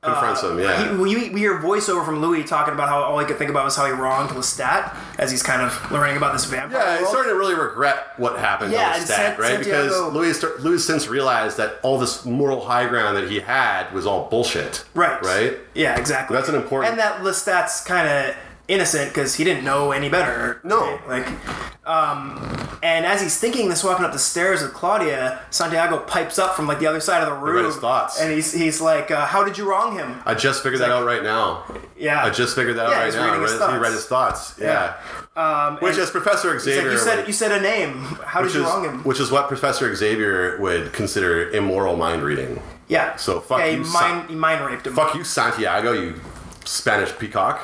confronts him. Yeah, He, we, we hear voiceover from Louis talking about how all he could think about was how he wronged Lestat as he's kind of learning about this vampire yeah, he's world. starting to really regret what happened Yeah, to and Lestat, San- right? Santiago- Because Louis start- Louis since realized that all this moral high ground that he had was all bullshit. Right. Right. Yeah, exactly. That's an important- And that Lestat's kind of innocent because he didn't know any better. No. Right? Like, um, and as he's thinking this, walking up the stairs with Claudia, Santiago pipes up from like the other side of the room. read his thoughts. And he's he's like, uh, "How did you wrong him?" I just figured that like- out right now. Yeah. I just figured that Yeah, out right he's now. reading I his read, thoughts. he read his thoughts. Yeah. Um, Which, and as Professor he's like, Xavier, you said would- you said a name. How did which you is wrong him? which is what Professor Xavier would consider immoral mind reading. Yeah. So fuck yeah, you, He Sa- mind, he mind raped him. Fuck you, Santiago, you Spanish peacock.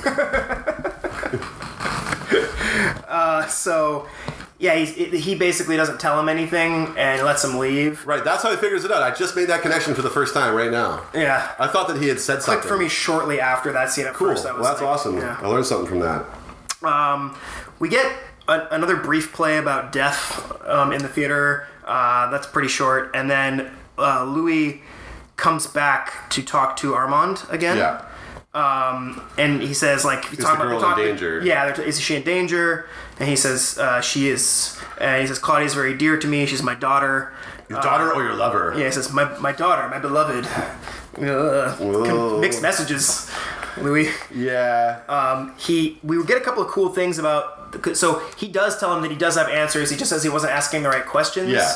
So, yeah, he's, he basically doesn't tell him anything and lets him leave. Right, that's how he figures it out. I just made that connection for the first time right now. Yeah. I thought that he had said Clicked something. for me shortly after that scene at Cool. first. I Well, was that's like, awesome. yeah. I learned something from that. Um, we get a, another brief play about death um, in the theater. Uh, that's pretty short. And then uh, Louis comes back to talk to Armand again. Yeah. Um, and he says, like, Is the girl in danger? Yeah, they're- is she in danger? And he says, uh, she is. And he says, Claudia's very dear to me. She's my daughter. Your daughter or your lover? Yeah, he says, my, my daughter, my beloved. Ugh. Whoa. Mixed messages, Louis. Yeah. Um, he we get a couple of cool things about. So he does tell him that he does have answers. He just says he wasn't asking the right questions. Yeah.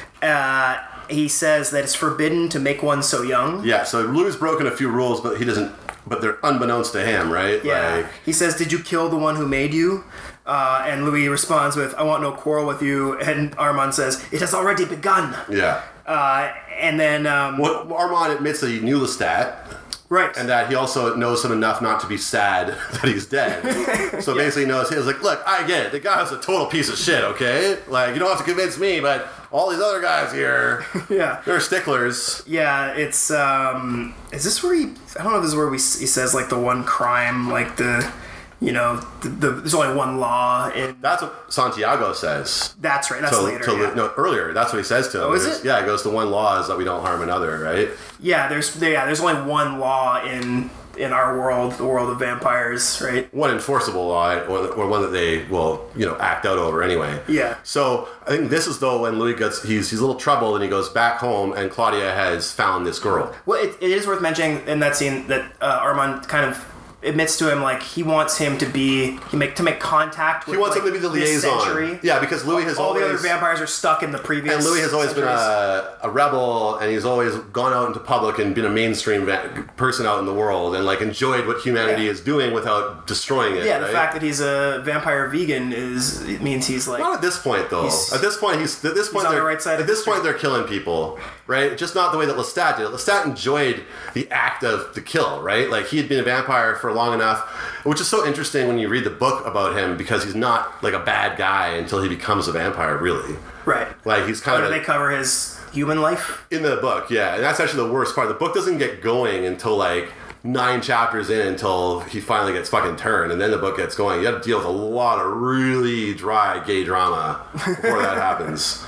Uh, he says that it's forbidden to make one so young. yeah, so Louis broken a few rules, but he doesn't, but they're unbeknownst to him, right? Yeah. Like, He says, "Did you kill the one who made you?" Uh, and Louis responds with, "I want no quarrel with you." And Armand says, "It has already begun." yeah. Uh, and then um, Well, Armand admits that he knew Lestat, right. and that he also knows him enough not to be sad that he's dead. So basically he knows, he was like, look, I get it. The guy's a total piece of shit, okay? Like, you don't have to convince me, but all these other guys here, yeah. they're sticklers. Yeah, it's um is this where he I don't know if this is where we, he says like the one crime, like the you know, the, the there's only one law in That's what Santiago says. That's right, that's to, later. to, yeah. No, earlier. That's what he says to him. Oh, is It's- it? Yeah, he goes, the one law is that we don't harm another, right? yeah, there's there, yeah, there's only one law in in our world, the world of vampires, right? One enforceable law, or, or one that they will, you know, act out over anyway. Yeah. So I think this is though when Louis gets he's he's a little troubled and he goes back home and Claudia has found this girl. Well, it, it is worth mentioning in that scene that uh, Armand kind of admits to him like he wants him to be he make to make contact with He wants like, him to be the this liaison. century. Yeah, because Louis has all always the other vampires are stuck in the previous and Louis has always centuries. been a, a rebel, and he's always gone out into public and been a mainstream va- person out in the world, and like enjoyed what humanity Yeah. is doing without destroying it. Yeah, the right? fact that he's a vampire vegan is it means he's like Not at this point, though. He's- At this point, he's at this point on the they're right side at of this history. point they're killing people, right? Just not the way that Lestat did. Lestat enjoyed the act of the kill, right? Like he had been a vampire for long enough, which is so interesting when you read the book about him because he's not like a bad guy until he becomes a vampire, really. right. Like he's kind Or of they cover his human life. in the book, yeah, and that's actually the worst part. The book doesn't get going until like nine chapters in until he finally gets fucking turned, and then the book gets going. You have to deal with a lot of really dry gay drama before that happens.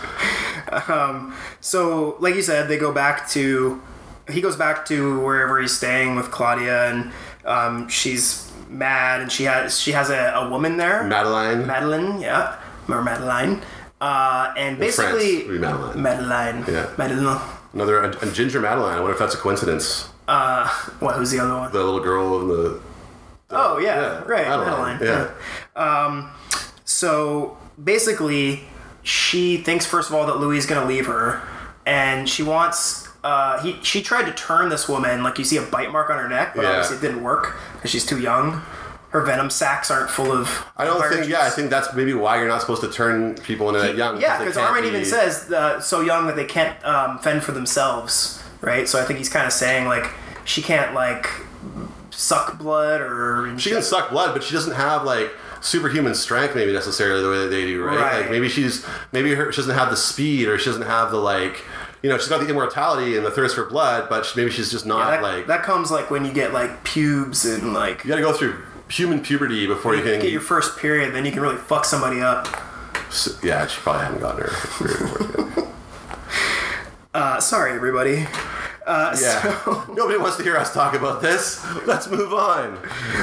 So, like you said, they go back to he goes back to wherever he's staying with Claudia, and um, she's mad, and she has she has a, a woman there, Madeline. Madeline, yeah, or Madeline, uh, and basically France, would be Madeline. Madeline, Yeah. Madeline. Another a, a ginger Madeline. I wonder if that's a coincidence. Uh, what? Who's the other one? The little girl in the Oh yeah, yeah, right, Madeline. Madeline. Yeah. So basically, she thinks first of all that Louis is going to leave her, and she wants. Uh, he she tried to turn this woman, like you see a bite mark on her neck, but Yeah. obviously it didn't work because she's too young. Her venom sacs aren't full of. I don't vampire think. Yeah, I juice. think that's maybe why you're not supposed to turn people into that young. Yeah, they because can't Armin be- even says uh, so young that they can't um, fend for themselves, right? So I think he's kind of saying like she can't like suck blood or she can suck blood, but she doesn't have like superhuman strength, maybe necessarily the way that they do, right? Right. Like maybe she's maybe her, she doesn't have the speed, or she doesn't have the like, you know, she's got the immortality and the thirst for blood, but she, maybe she's just not that, like. that comes like when you get like pubes and like You got to go through human puberty before you can get your first period, then you can really fuck somebody up. Yeah, she probably hadn't gotten her period before. Uh, sorry, everybody. Uh, Yeah. So, Nobody wants to hear us talk about this. Let's move on.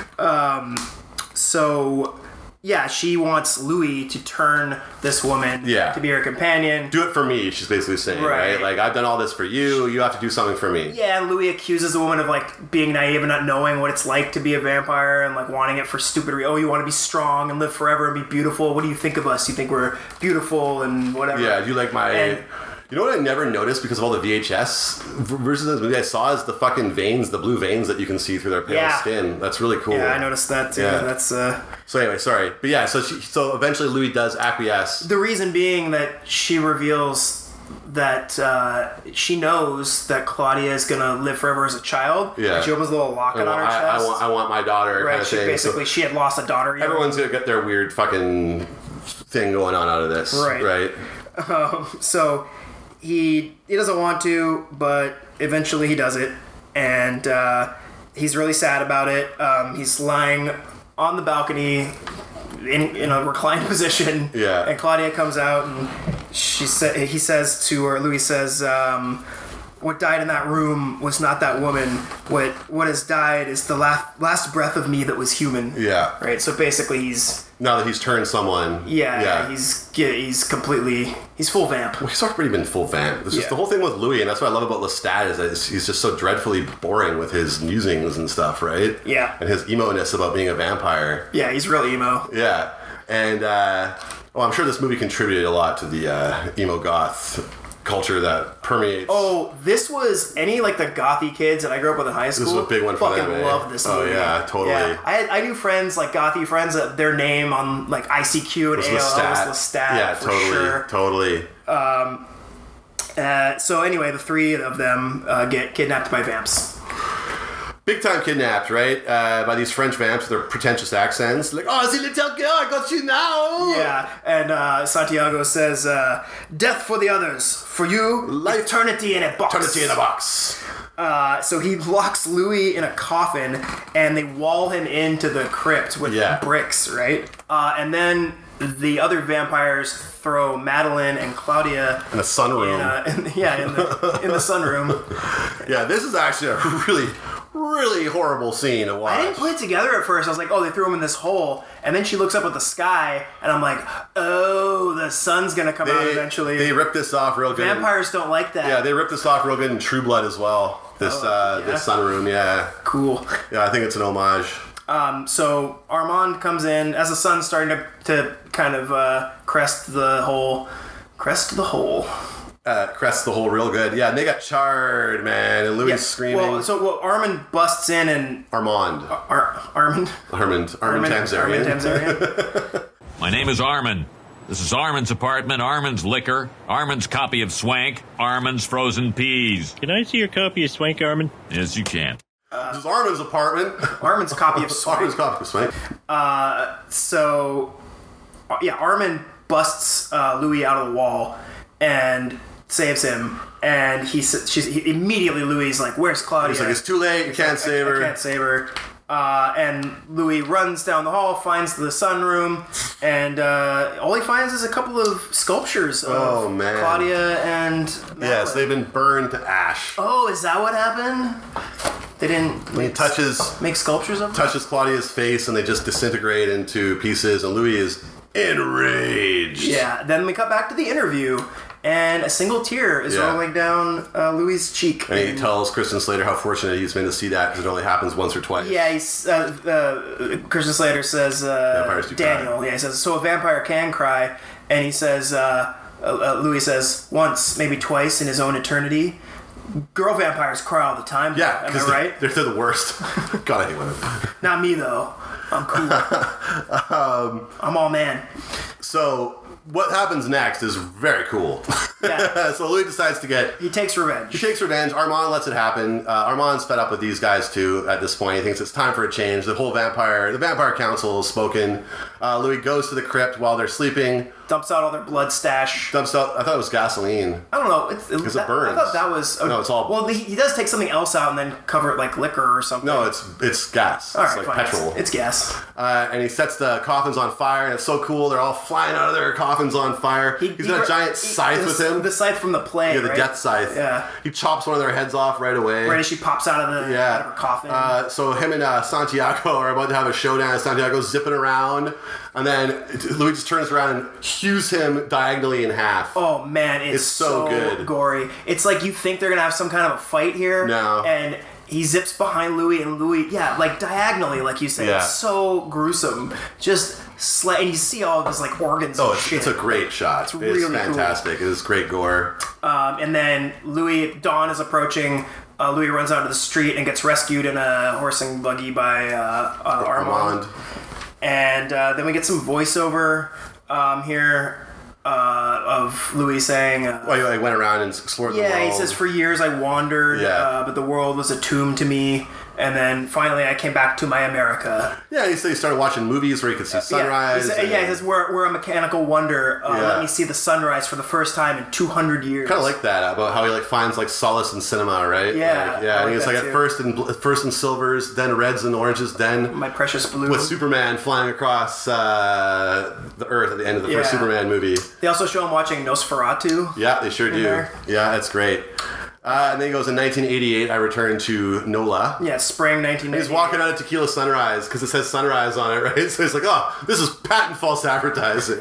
so, yeah, she wants Louis to turn this woman Yeah. to be her companion. Do it for me, she's basically saying, right. Right. Like, I've done all this for you. You have to do something for me. Yeah, and Louis accuses the woman of like being naive and not knowing what it's like to be a vampire and like wanting it for stupid re- oh, you want to be strong and live forever and be beautiful. What do you think of us? You think we're beautiful and whatever. Yeah, do you like my... And- You know what I never noticed because of all the V H S versions of this movie I saw is the fucking veins, the blue veins that you can see through their pale Yeah. skin. That's really cool. Yeah, I noticed that too. Yeah. That's uh So anyway, sorry. But yeah, so she, so eventually Louis does acquiesce. the reason being that she reveals that uh, she knows that Claudia is gonna live forever as a child. Yeah. She opens a little locket I, on her I, chest. I, want, I want my daughter right. kind of She thing. basically So she had lost a daughter. young. everyone's gonna get their weird fucking thing going on out of this. Right. Right. So he he doesn't want to, but eventually he does it, and uh, he's really sad about it. Um, he's lying on the balcony in, in a reclined position. Yeah. And Claudia comes out, and she sa- he says to her, Louis says, um, "What died in that room was not that woman. What what has died is the last last breath of me that was human." Yeah. Right. So basically, he's Now that he's turned someone. yeah, Yeah. he's yeah, he's completely he's full vamp. He's already been full vamp. It's just Yeah. the whole thing with Louis, and that's what I love about Lestat is that he's just so dreadfully boring with his musings and stuff, right? Yeah. And his emo-ness about being a vampire. Yeah, he's real emo. Yeah. And, uh, well, I'm sure this movie contributed a lot to the uh, emo goth culture that permeates. Oh, this was any like the gothy kids that I grew up with in high school. is a big one for fucking them, eh? loved this Oh, movie. yeah, totally. I had, I knew friends like gothy friends that their name on like I C Q and It A O L Lestat. was Lestat. Yeah, for totally. Sure. Totally. Uh, so anyway, the three of them uh, get kidnapped by vamps. Big time kidnapped, right? Uh, by these French vamps with their pretentious accents. Like, oh, c'est little girl, I got you now. Yeah, and uh, Santiago says, uh, "Death for the others, for you, Life- eternity in a box." Eternity in a box. Uh, so he locks Louis in a coffin, and they wall him into the crypt with Yeah. bricks, right? Uh, and then the other vampires throw Madeline and Claudia In a sunroom. in, uh, in, yeah, in the in the sunroom. Yeah, this is actually a really, really horrible scene to watch. I didn't put it together at first. I was like, oh, they threw him in this hole, and then she looks up at the sky, and I'm like, oh, the sun's gonna come out They, eventually. they ripped this off real good. Vampires don't like that. Yeah, they ripped this off real good in True Blood as well. This Oh, uh, yeah? this sunroom, yeah, Cool. yeah. I think it's an homage. Um, so Armand comes in as the sun's starting to, to kind of uh, crest the hole. Crest the hole. Uh, crest the hole real good. Yeah, and they got charred, man. And Louis Yeah. screaming. Well, so well, Armand busts in and Armand, Ar- Armand. Armand, Armand, Tamzarian. Armand Tamzarian. My name is Armand. This is Armand's apartment, Armand's liquor, Armand's copy of Swank, Armand's frozen peas. Can I see your copy of Swank, Armin? Yes, you can. This is Armand's apartment. Armand's copy of Swank. Armand's copy of Swank. So, uh, yeah, Armand busts uh, Louis out of the wall and saves him. And he, s- she's he, immediately Louis is like, "Where's Claudia?" He's like, it's too late. You can't save I, her. I can't save her. Uh, and Louis runs down the hall, finds the sunroom, and uh, all he finds is a couple of sculptures of Oh, man. Claudia and Madeline. Yes, they've been burned to ash. Oh, is that what happened? They didn't He make, touches make sculptures of them? touches Claudia's face, and they just disintegrate into pieces. And Louis is enraged. Yeah, then we cut back to the interview, and a single tear is Yeah. rolling down uh, Louis' cheek. And he tells Kristen Slater how fortunate he's been to see that because it only happens once or twice. Yeah, he's, uh, uh, Christian Slater says, uh, Vampires do Daniel, cry. yeah, he says, so a vampire can cry, and he says, uh, uh, uh, Louis says, once, maybe twice in his own eternity. Girl vampires cry all the time. Yeah, am I because right? they're, they're the worst. God, I hate women. Not me, though. I'm cool. Um, I'm all man. So what happens next is very cool. Yeah. So Louis decides to get... He takes revenge. He takes revenge. Armand lets it happen. Uh, Armand's fed up with these guys too at this point. He thinks it's time for a change. The whole vampire, the vampire council has spoken. Uh, Louis goes to the crypt while they're sleeping, dumps out all their blood stash. Dumps out. I thought it was gasoline. I don't know. It's, it, 'Cause it that, burns. I thought that was. No, it's all- Well, he, he does take something else out and then cover it like liquor or something. No, it's it's gas. all it's right, like fine. petrol. It's, it's gas. Uh, and he sets the coffins on fire, and it's so cool. They're all flying out of their coffins on fire. He, He's he- got a giant he- scythe the, with him. The scythe from the play. yeah, the right? death scythe. Yeah. He chops one of their heads off right away. Right as she pops out of the Yeah. out of her coffin. Uh, so him and uh, Santiago are about to have a showdown. Santiago's zipping around, and then Louis just turns around and hews him diagonally in half. Oh man, it's, It's so good. gory. It's like you think they're gonna have some kind of a fight here. No. And he zips behind Louis, and Louis, yeah, like diagonally, like you said, Yeah. it's so gruesome. Just sla- and you see all of his like organs. Oh, and it's, shit. it's a great shot. It's, really cool. fantastic. It is great gore. Um, and then Louis, Dawn is approaching. Uh, Louis runs out to the street and gets rescued in a horse and buggy by uh, uh, Armand. Armand. And uh, then we get some voiceover um, here uh, of Louis saying, uh, Well, he went around and explored the world. yeah, he says, for years I wandered, Yeah. uh, but the world was a tomb to me. And then finally I came back to my America. Yeah, he said he started watching movies where he could see sunrise. Yeah, he, sa- and- yeah, he says, we're, we're a mechanical wonder. Uh, Yeah. Let me see the sunrise for the first time in two hundred years. Kind of like that about how he like finds like solace in cinema, right? Yeah, like, yeah. I and like he was that like too. at first in bl- first in silvers, then reds and oranges, then My precious blue. with Superman flying across uh, the Earth at the end of the first Yeah. Superman movie. They also show him watching Nosferatu. Yeah, they sure do. there. Yeah, that's great. Uh, and then he goes in nineteen eighty-eight. I returned to NOLA. Yeah, spring nineteen ninety. He's walking out of Tequila Sunrise because it says sunrise on it, right? So he's like, "Oh, this is patent false advertising."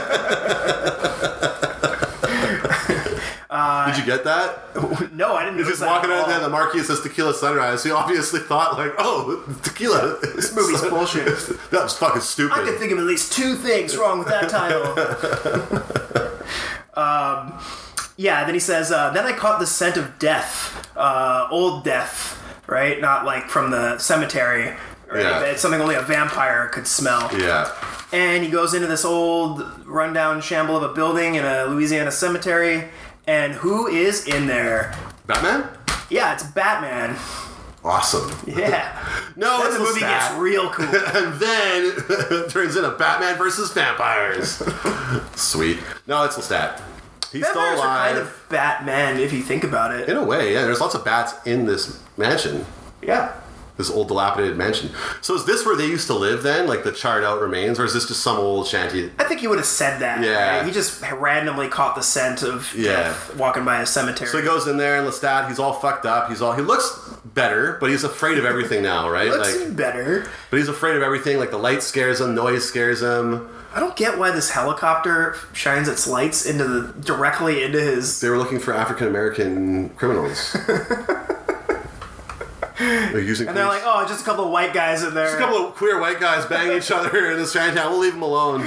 Uh, Did you get that? No, I didn't. He's notice just that walking at out all. there, and the marquee says Tequila Sunrise. He obviously thought, like, "Oh, tequila." This movie's bullshit. That was fucking stupid. I can think of at least two things wrong with that title. um, yeah, then he says, uh, then I caught the scent of death, uh, old death, right? Not like from the cemetery. Right? Yeah. It's something only a vampire could smell. Yeah. And he goes into this old rundown shamble of a building in a Louisiana cemetery. And who is in there? Batman? Yeah, it's Batman. Awesome. Yeah. No, Then it's the movie stat. gets real cool. And then it turns into Batman versus vampires. Sweet. No, it's Lestat. He's still Vampires are alive. kind of Batman if you think about it. In a way, yeah. There's lots of bats in this mansion. Yeah. This old dilapidated mansion. So is this where they used to live then? Like the charred out remains? Or is this just some old shanty? I think he would have said that. Yeah. Right? He just randomly caught the scent of Yeah. death walking by a cemetery. So he goes in there and Lestat, he's all fucked up. He's all, he looks better, but he's afraid of everything now, right? Looks like, better. but he's afraid of everything. Like the light scares him, noise scares him. I don't get why this helicopter shines its lights into the directly into his. They were looking for African American criminals. They're using And they're like, oh, just a couple of white guys in there. Just a couple of queer white guys bang each other in this town. We'll leave them alone.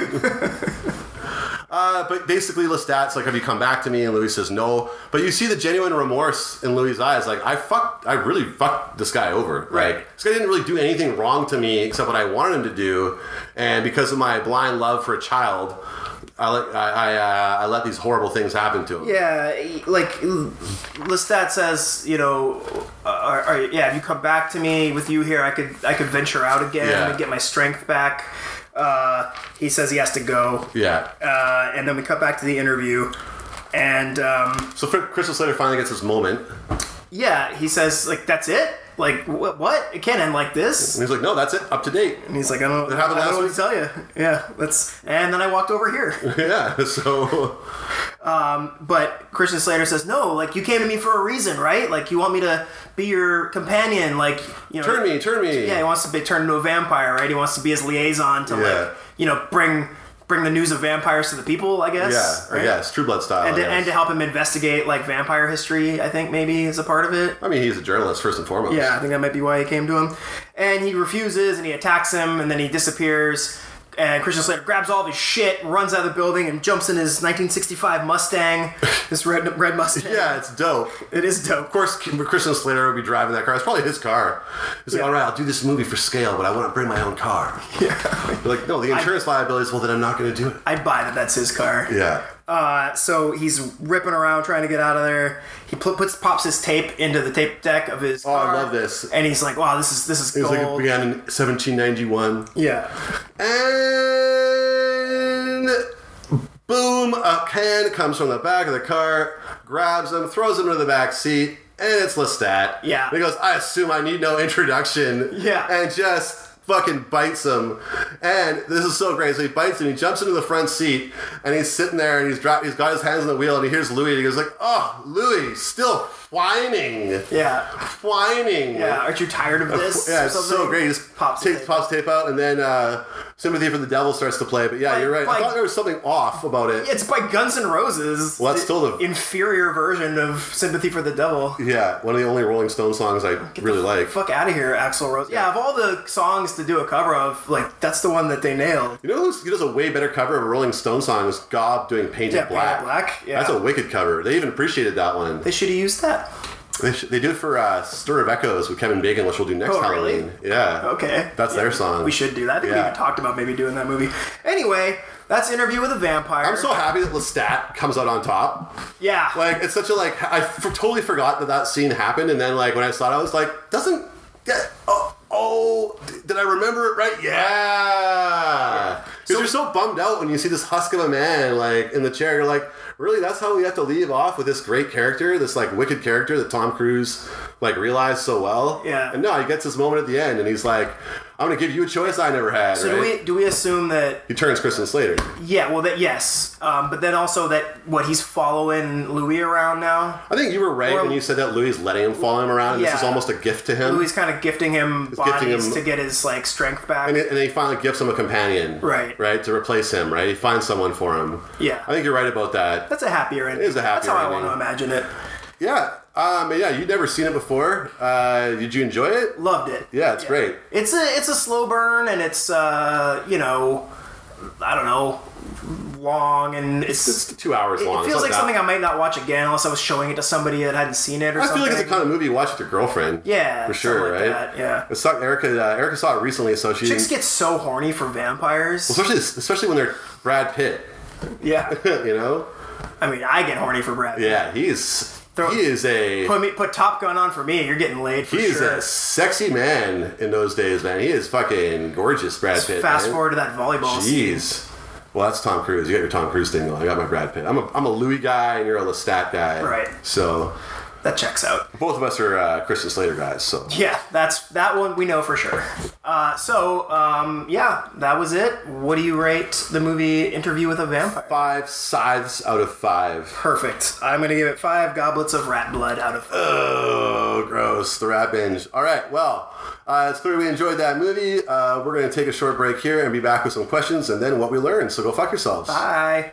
uh, but basically, Lestat's like, have you come back to me? And Louis says no. But you see the genuine remorse in Louis' eyes. Like, I fucked, I really fucked this guy over. Right. Like, this guy didn't really do anything wrong to me except what I wanted him to do. And because of my blind love for a child, I let, I, I, uh, I let these horrible things happen to him. Yeah, like Lestat says, you know, uh, are, are, yeah, if you come back to me with you here, I could I could venture out again Yeah. and get my strength back. Uh, he says he has to go. Yeah. Uh, and then we cut back to the interview, and um, So Crystal Slater finally gets his moment. yeah, he says like, that's it. Like what? What? It can't end like this. And he's like, no, that's it. Up to date. And he's like, I don't, That I happened don't know last what to tell you. Yeah, that's. And then I walked over here. Yeah. So... But Christian Slater says, no, like, you came to me for a reason, right? Like, you want me to be your companion, like, you know. Turn me, turn me. Yeah, he wants to be turned into a vampire, right? He wants to be his liaison to, Yeah. like, you know, bring bring the news of vampires to the people, I guess. Yeah, right? I guess. True Blood style. And I to, guess. and to help him investigate, like, vampire history, I think, maybe, is a part of it. I mean, he's a journalist, first and foremost. Yeah, I think that might be why he came to him. And he refuses, and he attacks him, and then he disappears. And Christian Slater grabs all of his shit, runs out of the building, and jumps in his nineteen sixty-five Mustang, this red red Mustang. Yeah, it's dope. It is dope. Of course, Christian Slater would be driving that car. It's probably his car. He's like, Yeah. all right, I'll do this movie for scale, but I want to bring my own car. Yeah. You're like, no, the insurance liability is, well, then I'm not going to do it. I'd buy that that's his car. Yeah. Uh, so he's ripping around trying to get out of there. He put, puts pops his tape into the tape deck of his Oh, I car. love this. And he's like, wow, this is this is It was like it gold. began in seventeen ninety-one. Yeah. And... boom! A can comes from the back of the car, grabs him, throws him into the back seat, and it's Lestat. Yeah. And he goes, I assume I need no introduction. Yeah. And just fucking bites him. And this is so great. So he bites him, he jumps into the front seat, and he's sitting there, and he's dro- he's got his hands on the wheel, and he hears Louis, and he goes like, oh, Louis, still whining. Yeah. Whining. Yeah. Aren't you tired of this? Yeah, or it's something? so great. He just Pops takes, tape. pops tape out, and then uh, Sympathy for the Devil starts to play. But yeah, Like- you're right. like- I thought there was something off about it. It's by Guns N' Roses. Well, that's still the- inferior version of Sympathy for the Devil. Yeah, one of the only Rolling Stone songs I really like. Fuck out of here, Axl Rose. Yeah, of all the songs to do a cover of, like, that's the one that they nailed. You know who's, who does a way better cover of a Rolling Stone song is Gob doing Painted Yeah, Black. Painted Black, yeah. That's a wicked cover. They even appreciated that one. They should have used that. They, sh- they do it for uh, Stir of Echoes with Kevin Bacon, which we'll do next Oh, really? Halloween. Yeah. Okay. That's Yeah, their song. We should do that. I think we Yeah. even talked about maybe doing that movie. Anyway, that's Interview with a Vampire. I'm so happy that Lestat comes out on top. Yeah. Like, it's such a, like, I f- totally forgot that that scene happened, and then, like, when I saw it, I was like, doesn't, yeah, oh, oh, did I remember it right? Yeah. Because So- you're so bummed out when you see this husk of a man, like, in the chair. You're like, really, that's how we have to leave off with this great character, this, like, wicked character that Tom Cruise, like, realized so well? Yeah. And no, he gets this moment at the end, and he's like, I'm going to give you a choice I never had, so right? do we do we assume that He turns Kristen Slater. yeah, well that yes. Um, but then also that what he's following Louis around now. I think you were right Or- when you said that Louis is letting him follow him around, and this Yeah. is almost a gift to him. Louis kind of gifting him He's bodies gifting him- to get his like strength back. And, it, and he finally gifts him a companion. Right. Right? To replace him, right? He finds someone for him. Yeah. I think you're right about that. That's a happier ending. It is a That's happier how I want to ending. imagine it. Yeah. Um, yeah, you'd never seen it before. Uh, did you enjoy it? Loved it. Yeah, it's great. It's a it's a slow burn and it's uh you know I don't know long and it's, It's two hours it, long. it It's feels not like that- something I might not watch again unless I was showing it to somebody that hadn't seen it or I something. feel like it's the kind of movie you watch with your girlfriend. Yeah, For something sure, like right? that, yeah. It's not, Erica, uh, Erica saw it recently, so she... Chicks get so horny for vampires. especially, especially when they're Brad Pitt, Yeah, you know? I mean I get horny for Brad. Yeah, he's... Throw- he is a... Put me put Top Gun on for me. You're getting laid for He is sure. a sexy man in those days, man. He is fucking gorgeous, Brad Pitt. Fast man. forward to that volleyball scene. Jeez. Well, that's Tom Cruise. You got your Tom Cruise thing going. I got my Brad Pitt. I'm a, I'm a Louis guy, and you're a Lestat guy. Right. So, That checks out. both of us are uh, Kristen Slater guys, so. Yeah, that's that one we know for sure. Uh, so um, yeah, that was it. What do you rate the movie Interview with a Vampire? Five scythes out of five. Perfect. I'm gonna give it five goblets of rat blood out of five. Oh, gross. The rat binge. All right, well, uh, it's clear we enjoyed that movie. Uh, we're going to take a short break here and be back with some questions and then what we learned. So go fuck yourselves. Bye.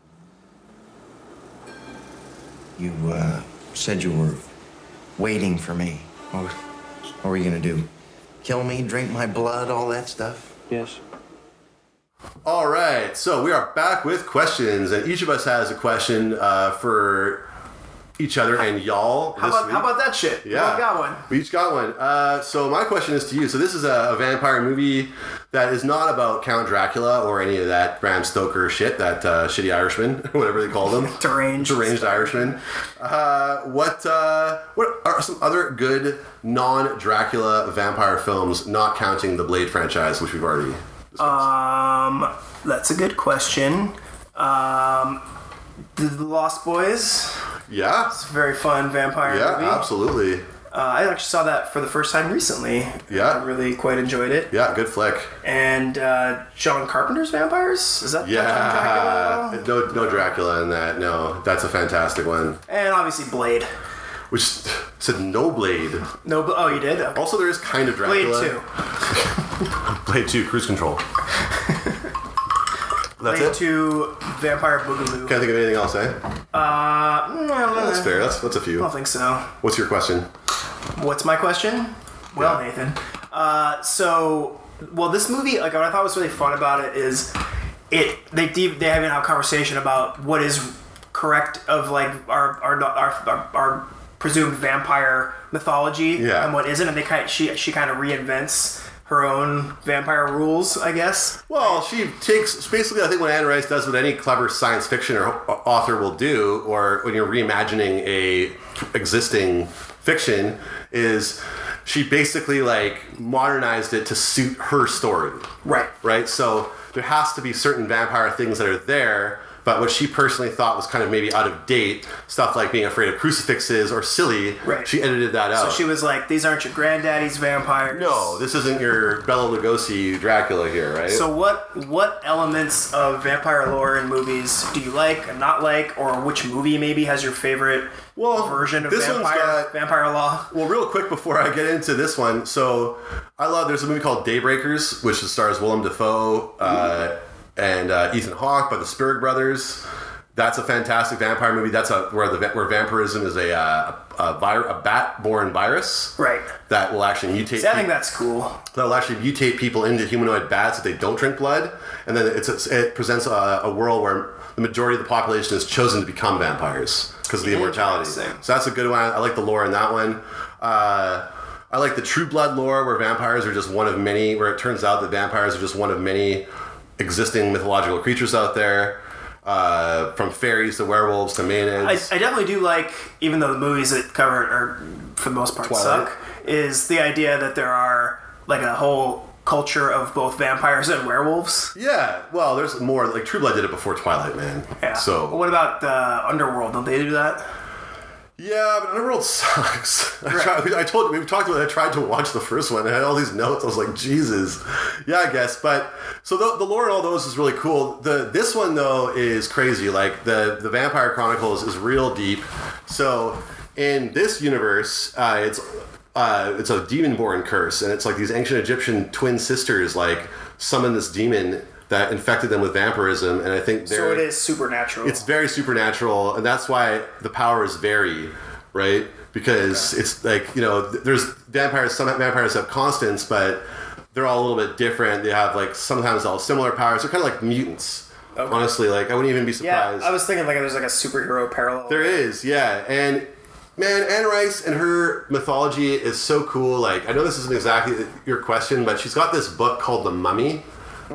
You uh, said you were waiting for me. What, what were you gonna do? Kill me, drink my blood, all that stuff? Yes. All right, so we are back with questions, and each of us has a question uh, for each other and y'all. How this about week. how about that shit? Yeah, I got one. We each got one. Uh, so my question is to you. So this is a, a vampire movie that is not about Count Dracula or any of that Bram Stoker shit, that uh, shitty Irishman, whatever they call them. Deranged. Deranged Irishman. Uh, what uh, what are some other good non-Dracula vampire films, not counting the Blade franchise, which we've already discussed? Um, that's a good question. Um, The Lost Boys. yeah. It's a very fun vampire Yeah, movie. absolutely. Uh, I actually saw that for the first time recently. Yeah. I really quite enjoyed it. Yeah, good flick. And uh, John Carpenter's Vampires? Is that touching Yeah. Dracula? No, no Dracula in that. No, that's a fantastic one. And obviously Blade. Which said no Blade. No, Bl- oh, you did? Okay. Also, there is kind of Blade Dracula. two. Blade two, Cruise Control. That's Blade it. two, Vampire Boogaloo. Can't think of anything else, eh? Uh, no, no, That's no. fair. That's that's a I few. don't think so. What's your question? What's my question? Well, Yeah. Nathan. Uh, so, well, this movie, like, what I thought was really fun about it is it. They deep, they have a conversation about what is correct of like our our our, our, our presumed vampire mythology Yeah. and what isn't, and they kind she she kind of reinvents her own vampire rules, I guess. Well, she takes basically. I think what Anne Rice does, what any clever science fiction or author will do, or when you're reimagining a existing fiction, is she basically like modernized it to suit her story. Right. Right. So there has to be certain vampire things that are there, but what she personally thought was kind of maybe out of date, stuff like being afraid of crucifixes or silly, Right. she edited that out. So she was like, these aren't your granddaddy's vampires. No, this isn't your Bela Lugosi Dracula here, right? So what what elements of vampire lore in movies do you like and not like, or which movie maybe has your favorite Well, version of this one's vampire got- vampire law? Well, real quick before I get into this one, so I love, there's a movie called Daybreakers, which stars Willem Dafoe uh, and uh, Ethan Hawke by the Spierig brothers. That's a fantastic vampire movie. That's a where the where vampirism is a uh, a, vir- a bat-born virus, Right. that will actually mutate. See, I think peop- that's cool. that will actually mutate people into humanoid bats if they don't drink blood, and then it's, it's, it presents a, a world where the majority of the population has chosen to become vampires because of the immortality. Interesting. So that's a good one. I like the lore in that one. Uh, I like the True Blood lore where vampires are just one of many, where it turns out that vampires are just one of many existing mythological creatures out there, uh, from fairies to werewolves to I, maenads. I definitely do like, even though the movies that cover it are, for the most part, Twilight. suck, is the idea that there are like a whole culture of both vampires and werewolves. Yeah, well, there's more. Like True Blood did it before Twilight, man. Yeah. So But what about the Underworld? Don't they do that? yeah, but Underworld sucks. I, Right. tried, I told you, we've talked about it. I tried to watch the first one. I had all these notes. I was like, Jesus. Yeah, I guess. But so the, the lore in all those is really cool. The This one, though, is crazy. Like, the, the Vampire Chronicles is real deep. So in this universe, uh, it's uh, it's a demon-born curse. And it's like these ancient Egyptian twin sisters, like, summon this demon that infected them with vampirism. And I think they're... So it is supernatural. It's very supernatural, and that's why the powers vary, right? Because it's like, you know, th- there's vampires, some vampires have constants, but they're all a little bit different. They have, like, sometimes all similar powers. They're kind of like mutants, Okay. honestly. Like, I wouldn't even be yeah, surprised. I was thinking like there's like a superhero parallel. There is, yeah. And, man, Anne Rice and her mythology is so cool. Like, I know this isn't exactly your question, but she's got this book called The Mummy.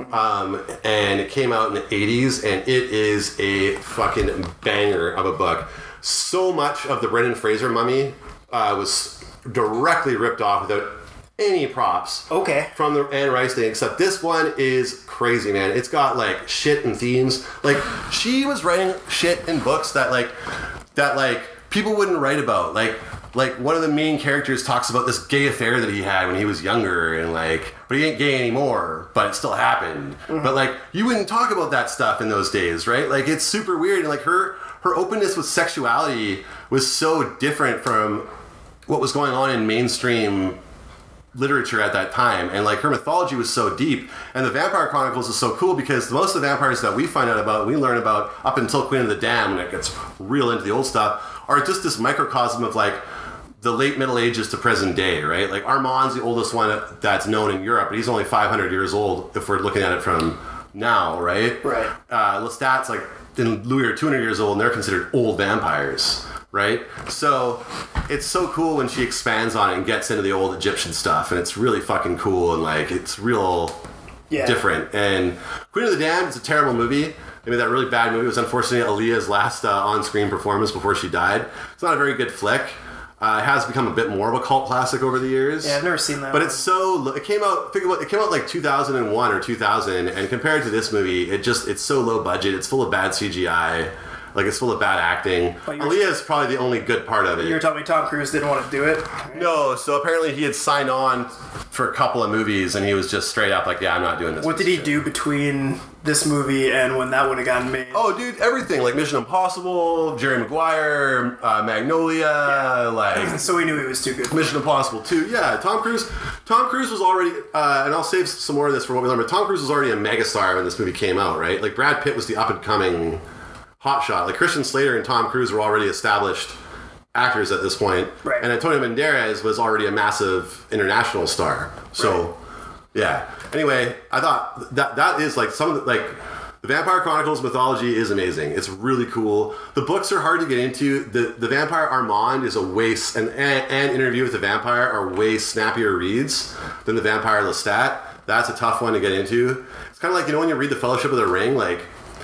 Um, and it came out in the eighties, and it is a fucking banger of a book. So much of the Brendan Fraser Mummy uh, was directly ripped off without any props. Okay. From the Anne Rice thing, except this one is crazy, man. It's got like shit and themes. Like, she was writing shit in books that like that like people wouldn't write about. Like like one of the main characters talks about this gay affair that he had when he was younger, and like, but he ain't gay anymore, but it still happened. Mm-hmm. But like, you wouldn't talk about that stuff in those days, right? Like, it's super weird. And like her her openness with sexuality was so different from what was going on in mainstream literature at that time, and like her mythology was so deep. And the Vampire Chronicles is so cool because most of the vampires that we find out about, we learn about up until Queen of the Damned, when it gets real into the old stuff, are just this microcosm of like the late Middle Ages to present day, right? Like Armand's the oldest one that's known in Europe, but he's only five hundred years old if we're looking at it from now, right? Right. Uh, Lestat's like, and Louis are two hundred years old, and they're considered old vampires, right? So it's so cool when she expands on it and gets into the old Egyptian stuff, and it's really fucking cool, and like it's real Yeah. different. And Queen of the Damned is a terrible movie. I mean, that really bad movie. It was unfortunately Aaliyah's last uh, on-screen performance before she died. It's not a very good flick. Uh, it has become a bit more of a cult classic over the years. Yeah, I've never seen that But one. it's so, it came out, think about, it came out like two thousand one or two thousand, and compared to this movie, it just, it's so low budget. It's full of bad C G I. Like, it's full of bad acting. But you're- Aaliyah is probably the only good part of it. You were telling me Tom Cruise didn't want to do it? No, so apparently he had signed on for a couple of movies, and he was just straight up like, yeah, I'm not doing this. What piece did he of shit. do between this movie and when that would have gotten made? Oh, dude, everything. Like Mission Impossible, Jerry Maguire, uh, Magnolia, like... So we knew he was too good. Mission Impossible two, yeah. Tom Cruise, Tom Cruise was already, uh, and I'll save some more of this for what we learned. But Tom Cruise was already a megastar when this movie came out, right? Like Brad Pitt was the up and coming hotshot. Like Christian Slater and Tom Cruise were already established actors at this point, Right. and Antonio Banderas was already a massive international star. So, Right. yeah. Anyway, I thought that that is like some of the, like. The Vampire Chronicles mythology is amazing. It's really cool. The books are hard to get into. The the Vampire Armand is a way, and, and, and Interview with the Vampire are way snappier reads than the Vampire Lestat. That's a tough one to get into. It's kind of like, you know, when you read the Fellowship of the Ring, like,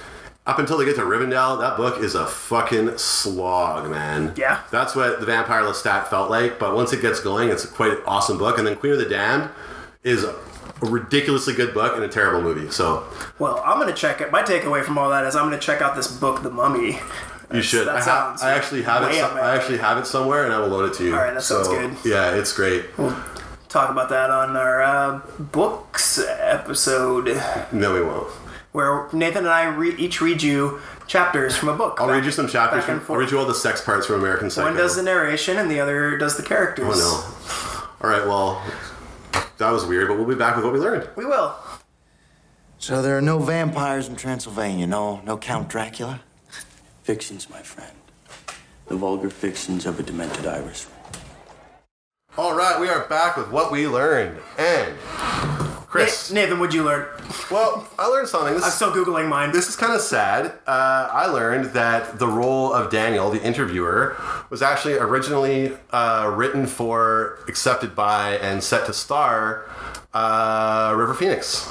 up until they get to Rivendell, that book is a fucking slog, man. Yeah. That's what the Vampire Lestat felt like, but once it gets going, it's a quite awesome book. And then Queen of the Damned is a ridiculously good book and a terrible movie. So, Well, I'm going to check it. My takeaway from all that is I'm going to check out this book, The Mummy. you should. that I, ha- sounds I actually have it. way So- up my I actually have it somewhere, and I will loan it to you. All right, that sounds So, good. Yeah, it's great. We'll talk about that on our uh, books episode, No, we won't. where Nathan and I re- each read you chapters from a book. I'll Back- read you some chapters. back and From, I'll read forth. you all the sex parts from American Psycho. One does the narration and the other does the characters. Oh no. All right. Well, that was weird, but we'll be back with what we learned. We will. So there are no vampires in Transylvania, no, no Count Dracula? Fictions, my friend. The vulgar fictions of a demented Irish. All right, we are back with what we learned, and Chris. Na- Nathan, what'd you learn? Well, I learned something. This I'm is still Googling mine. This is kind of sad. Uh, I learned that the role of Daniel, the interviewer, was actually originally uh, written for, accepted by, and set to star uh, River Phoenix.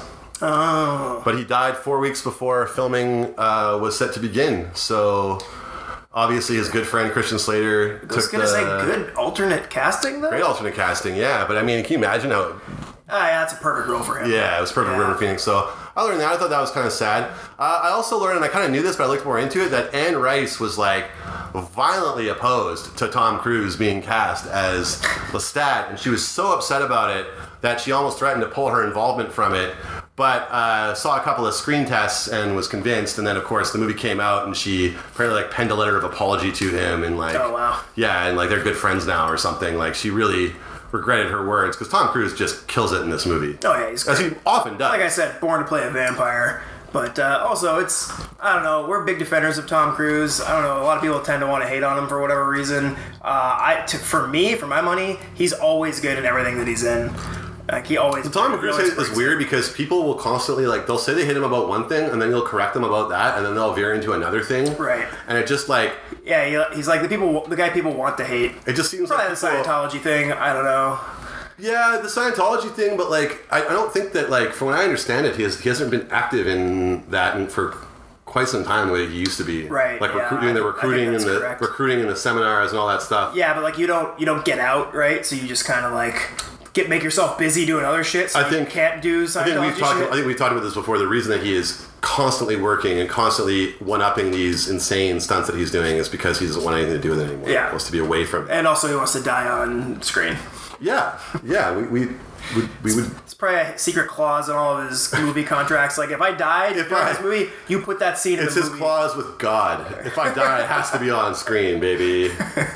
Oh. But he died four weeks before filming uh, was set to begin. So obviously his good friend Christian Slater I was took gonna the say good alternate casting though. great alternate casting. Yeah, but I mean, can you imagine how? Ah, yeah, that's a perfect role for him. Yeah, it was perfect Yeah. for River Phoenix. So I learned that. I thought that was kind of sad. Uh, I also learned, and I kind of knew this, but I looked more into it, that Anne Rice was like violently opposed to Tom Cruise being cast as Lestat, and she was so upset about it that she almost threatened to pull her involvement from it. But uh, saw a couple of screen tests and was convinced. And then, of course, the movie came out, and she apparently like penned a letter of apology to him, and like, Oh, wow. yeah, and like they're good friends now or something. Like she really regretted her words because Tom Cruise just kills it in this movie. Oh yeah, he's As great. he often does. Like I said, born to play a vampire. But uh, also, it's, I don't know, we're big defenders of Tom Cruise. I don't know, a lot of people tend to want to hate on him for whatever reason. Uh, I, to, for me, for my money, he's always good in everything that he's in. Like, he always... Tom he Cruise always is brings weird it. because people will constantly, like, they'll say they hit him about one thing, and then you'll correct them about that, and then they'll veer into another thing. Right. And it just, like, Yeah, he, he's like the people, the guy people want to hate. it just seems Probably like the people- Scientology thing, I don't know. Yeah, the Scientology thing, but, like, I, I don't think that, like, from what I understand it, he, has, he hasn't been active in that in, for quite some time the way he used to be. Right, Like, yeah, recruit, doing the I think recruiting and that's the correct. recruiting and the seminars and all that stuff. Yeah, but like you don't you don't get out, right? So you just kind of like get make yourself busy doing other shit. So I you think- can't do Scientology I think we've talked. shit. I think we've talked about this before. The reason that he is constantly working and constantly one-upping these insane stunts that he's doing is because he doesn't want anything to do with it anymore. Yeah. He wants to be away from it. And also, he wants to die on screen. Yeah, yeah. We we we, we would. It's probably a secret clause in all of his movie contracts. Like, if I died If during I- this movie, you put that scene in It's the his movie. clause with God. If I die, it has to be on screen, baby.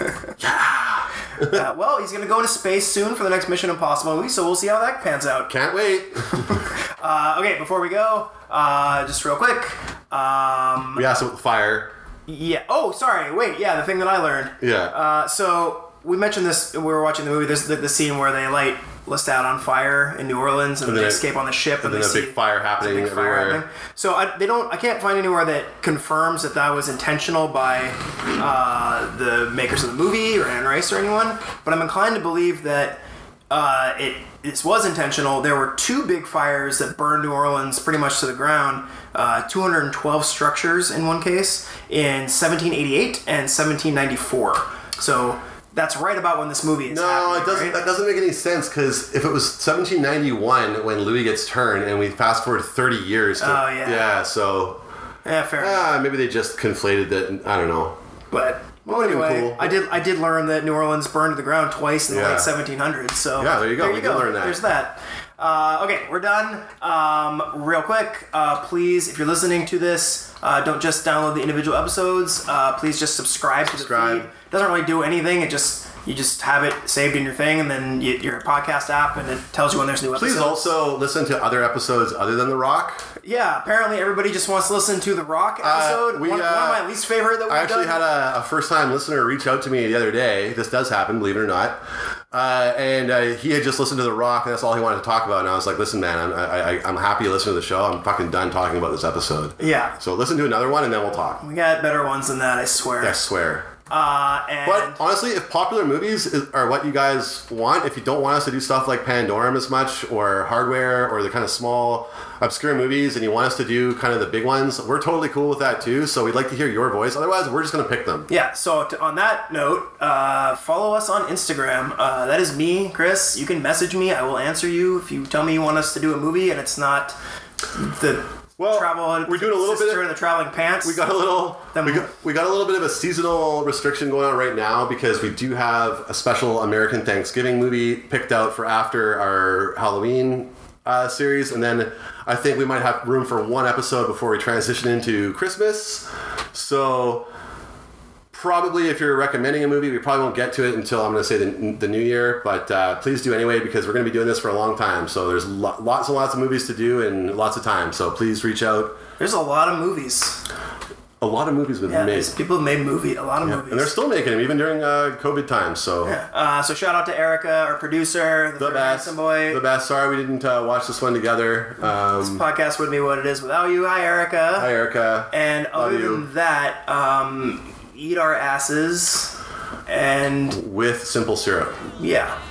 Uh, well, he's gonna go into space soon for the next Mission Impossible movie, so we'll see how that pans out. Can't wait. Uh, okay, before we go, uh, just real quick. Um, We asked about the fire. yeah. Oh, sorry. Wait. Yeah, the thing that I learned. Yeah. Uh, so we mentioned this when we were watching the movie. There's the, the scene where they light Lestat on fire in New Orleans, and, And they then it- escape on the ship, and, and then they a see big fire happening there's a big fire everywhere. happening. So I, they don't. I can't find anywhere that confirms that that was intentional by uh, the makers of the movie or Anne Rice or anyone. But I'm inclined to believe that uh, it this was intentional. There were two big fires that burned New Orleans pretty much to the ground. Uh, two hundred twelve structures in one case in seventeen eighty-eight and seventeen ninety-four. So that's right about when this movie is No, happening, it doesn't. right? That doesn't make any sense because if it was seventeen ninety-one when Louis gets turned, and we fast forward thirty years. To, Oh, yeah. Yeah. So Yeah, fair enough. ah, maybe they just conflated that. I don't know. But well, Would've been anyway, cool. I did I did learn that New Orleans burned to the ground twice in the Yeah. late seventeen hundreds. So Yeah, there you go. We did learn that. There's that. Uh, okay, we're done. Um, real quick, uh, please, if you're listening to this, uh, don't just download the individual episodes. Uh, please just subscribe, Subscribe. to the feed. It doesn't really do anything. It just you just have it saved in your thing, and then you, your podcast app, and it tells you when there's new episodes. Please also listen to other episodes other than The Rock. Yeah, apparently everybody just wants to listen to the Rock episode. we, one, one uh, of my least favorite that we've I actually done. had a, a first-time listener reach out to me the other day. This does happen, believe it or not. Uh, and uh, he had just listened to The Rock, and that's all he wanted to talk about. And I was like, listen, man, I'm, I, I, I'm happy you listen to the show. I'm fucking done talking about this episode. Yeah. So listen to another one, and then we'll talk. We got better ones than that, I swear. I swear. Uh, and But honestly, if popular movies is, are what you guys want, if you don't want us to do stuff like Pandorum as much, or Hardware, or the kind of small, obscure movies, and you want us to do kind of the big ones, we're totally cool with that too. So we'd like to hear your voice. Otherwise, we're just going to pick them. yeah, so to, on that note, uh, follow us on Instagram. Uh, that is me, Chris. You can message me. I will answer you if you tell me you want us to do a movie and it's not the Well, travel. we're doing a little bit sister of- in the traveling pants. We got a little, Them- we got, we got a little bit of a seasonal restriction going on right now because we do have a special American Thanksgiving movie picked out for after our Halloween uh, series, and then I think we might have room for one episode before we transition into Christmas. So probably if you're recommending a movie, we probably won't get to it until I'm going to say the, the new year, but uh, please do anyway because we're going to be doing this for a long time. So there's lo- lots and lots of movies to do and lots of time. So please reach out. There's a lot of movies. A lot of movies with Yeah, made. there's people have made movie, a lot of movies. And they're still making them, even during uh, COVID times. So Yeah. Uh, so shout out to Erica, our producer, the, the third best, handsome boy. the best. Sorry we didn't uh, watch this one together. Um, Podcast wouldn't be what it is without you. Hi, Erica. hi, Erica. And Love other you. than that, um, eat our asses, and With simple syrup. yeah.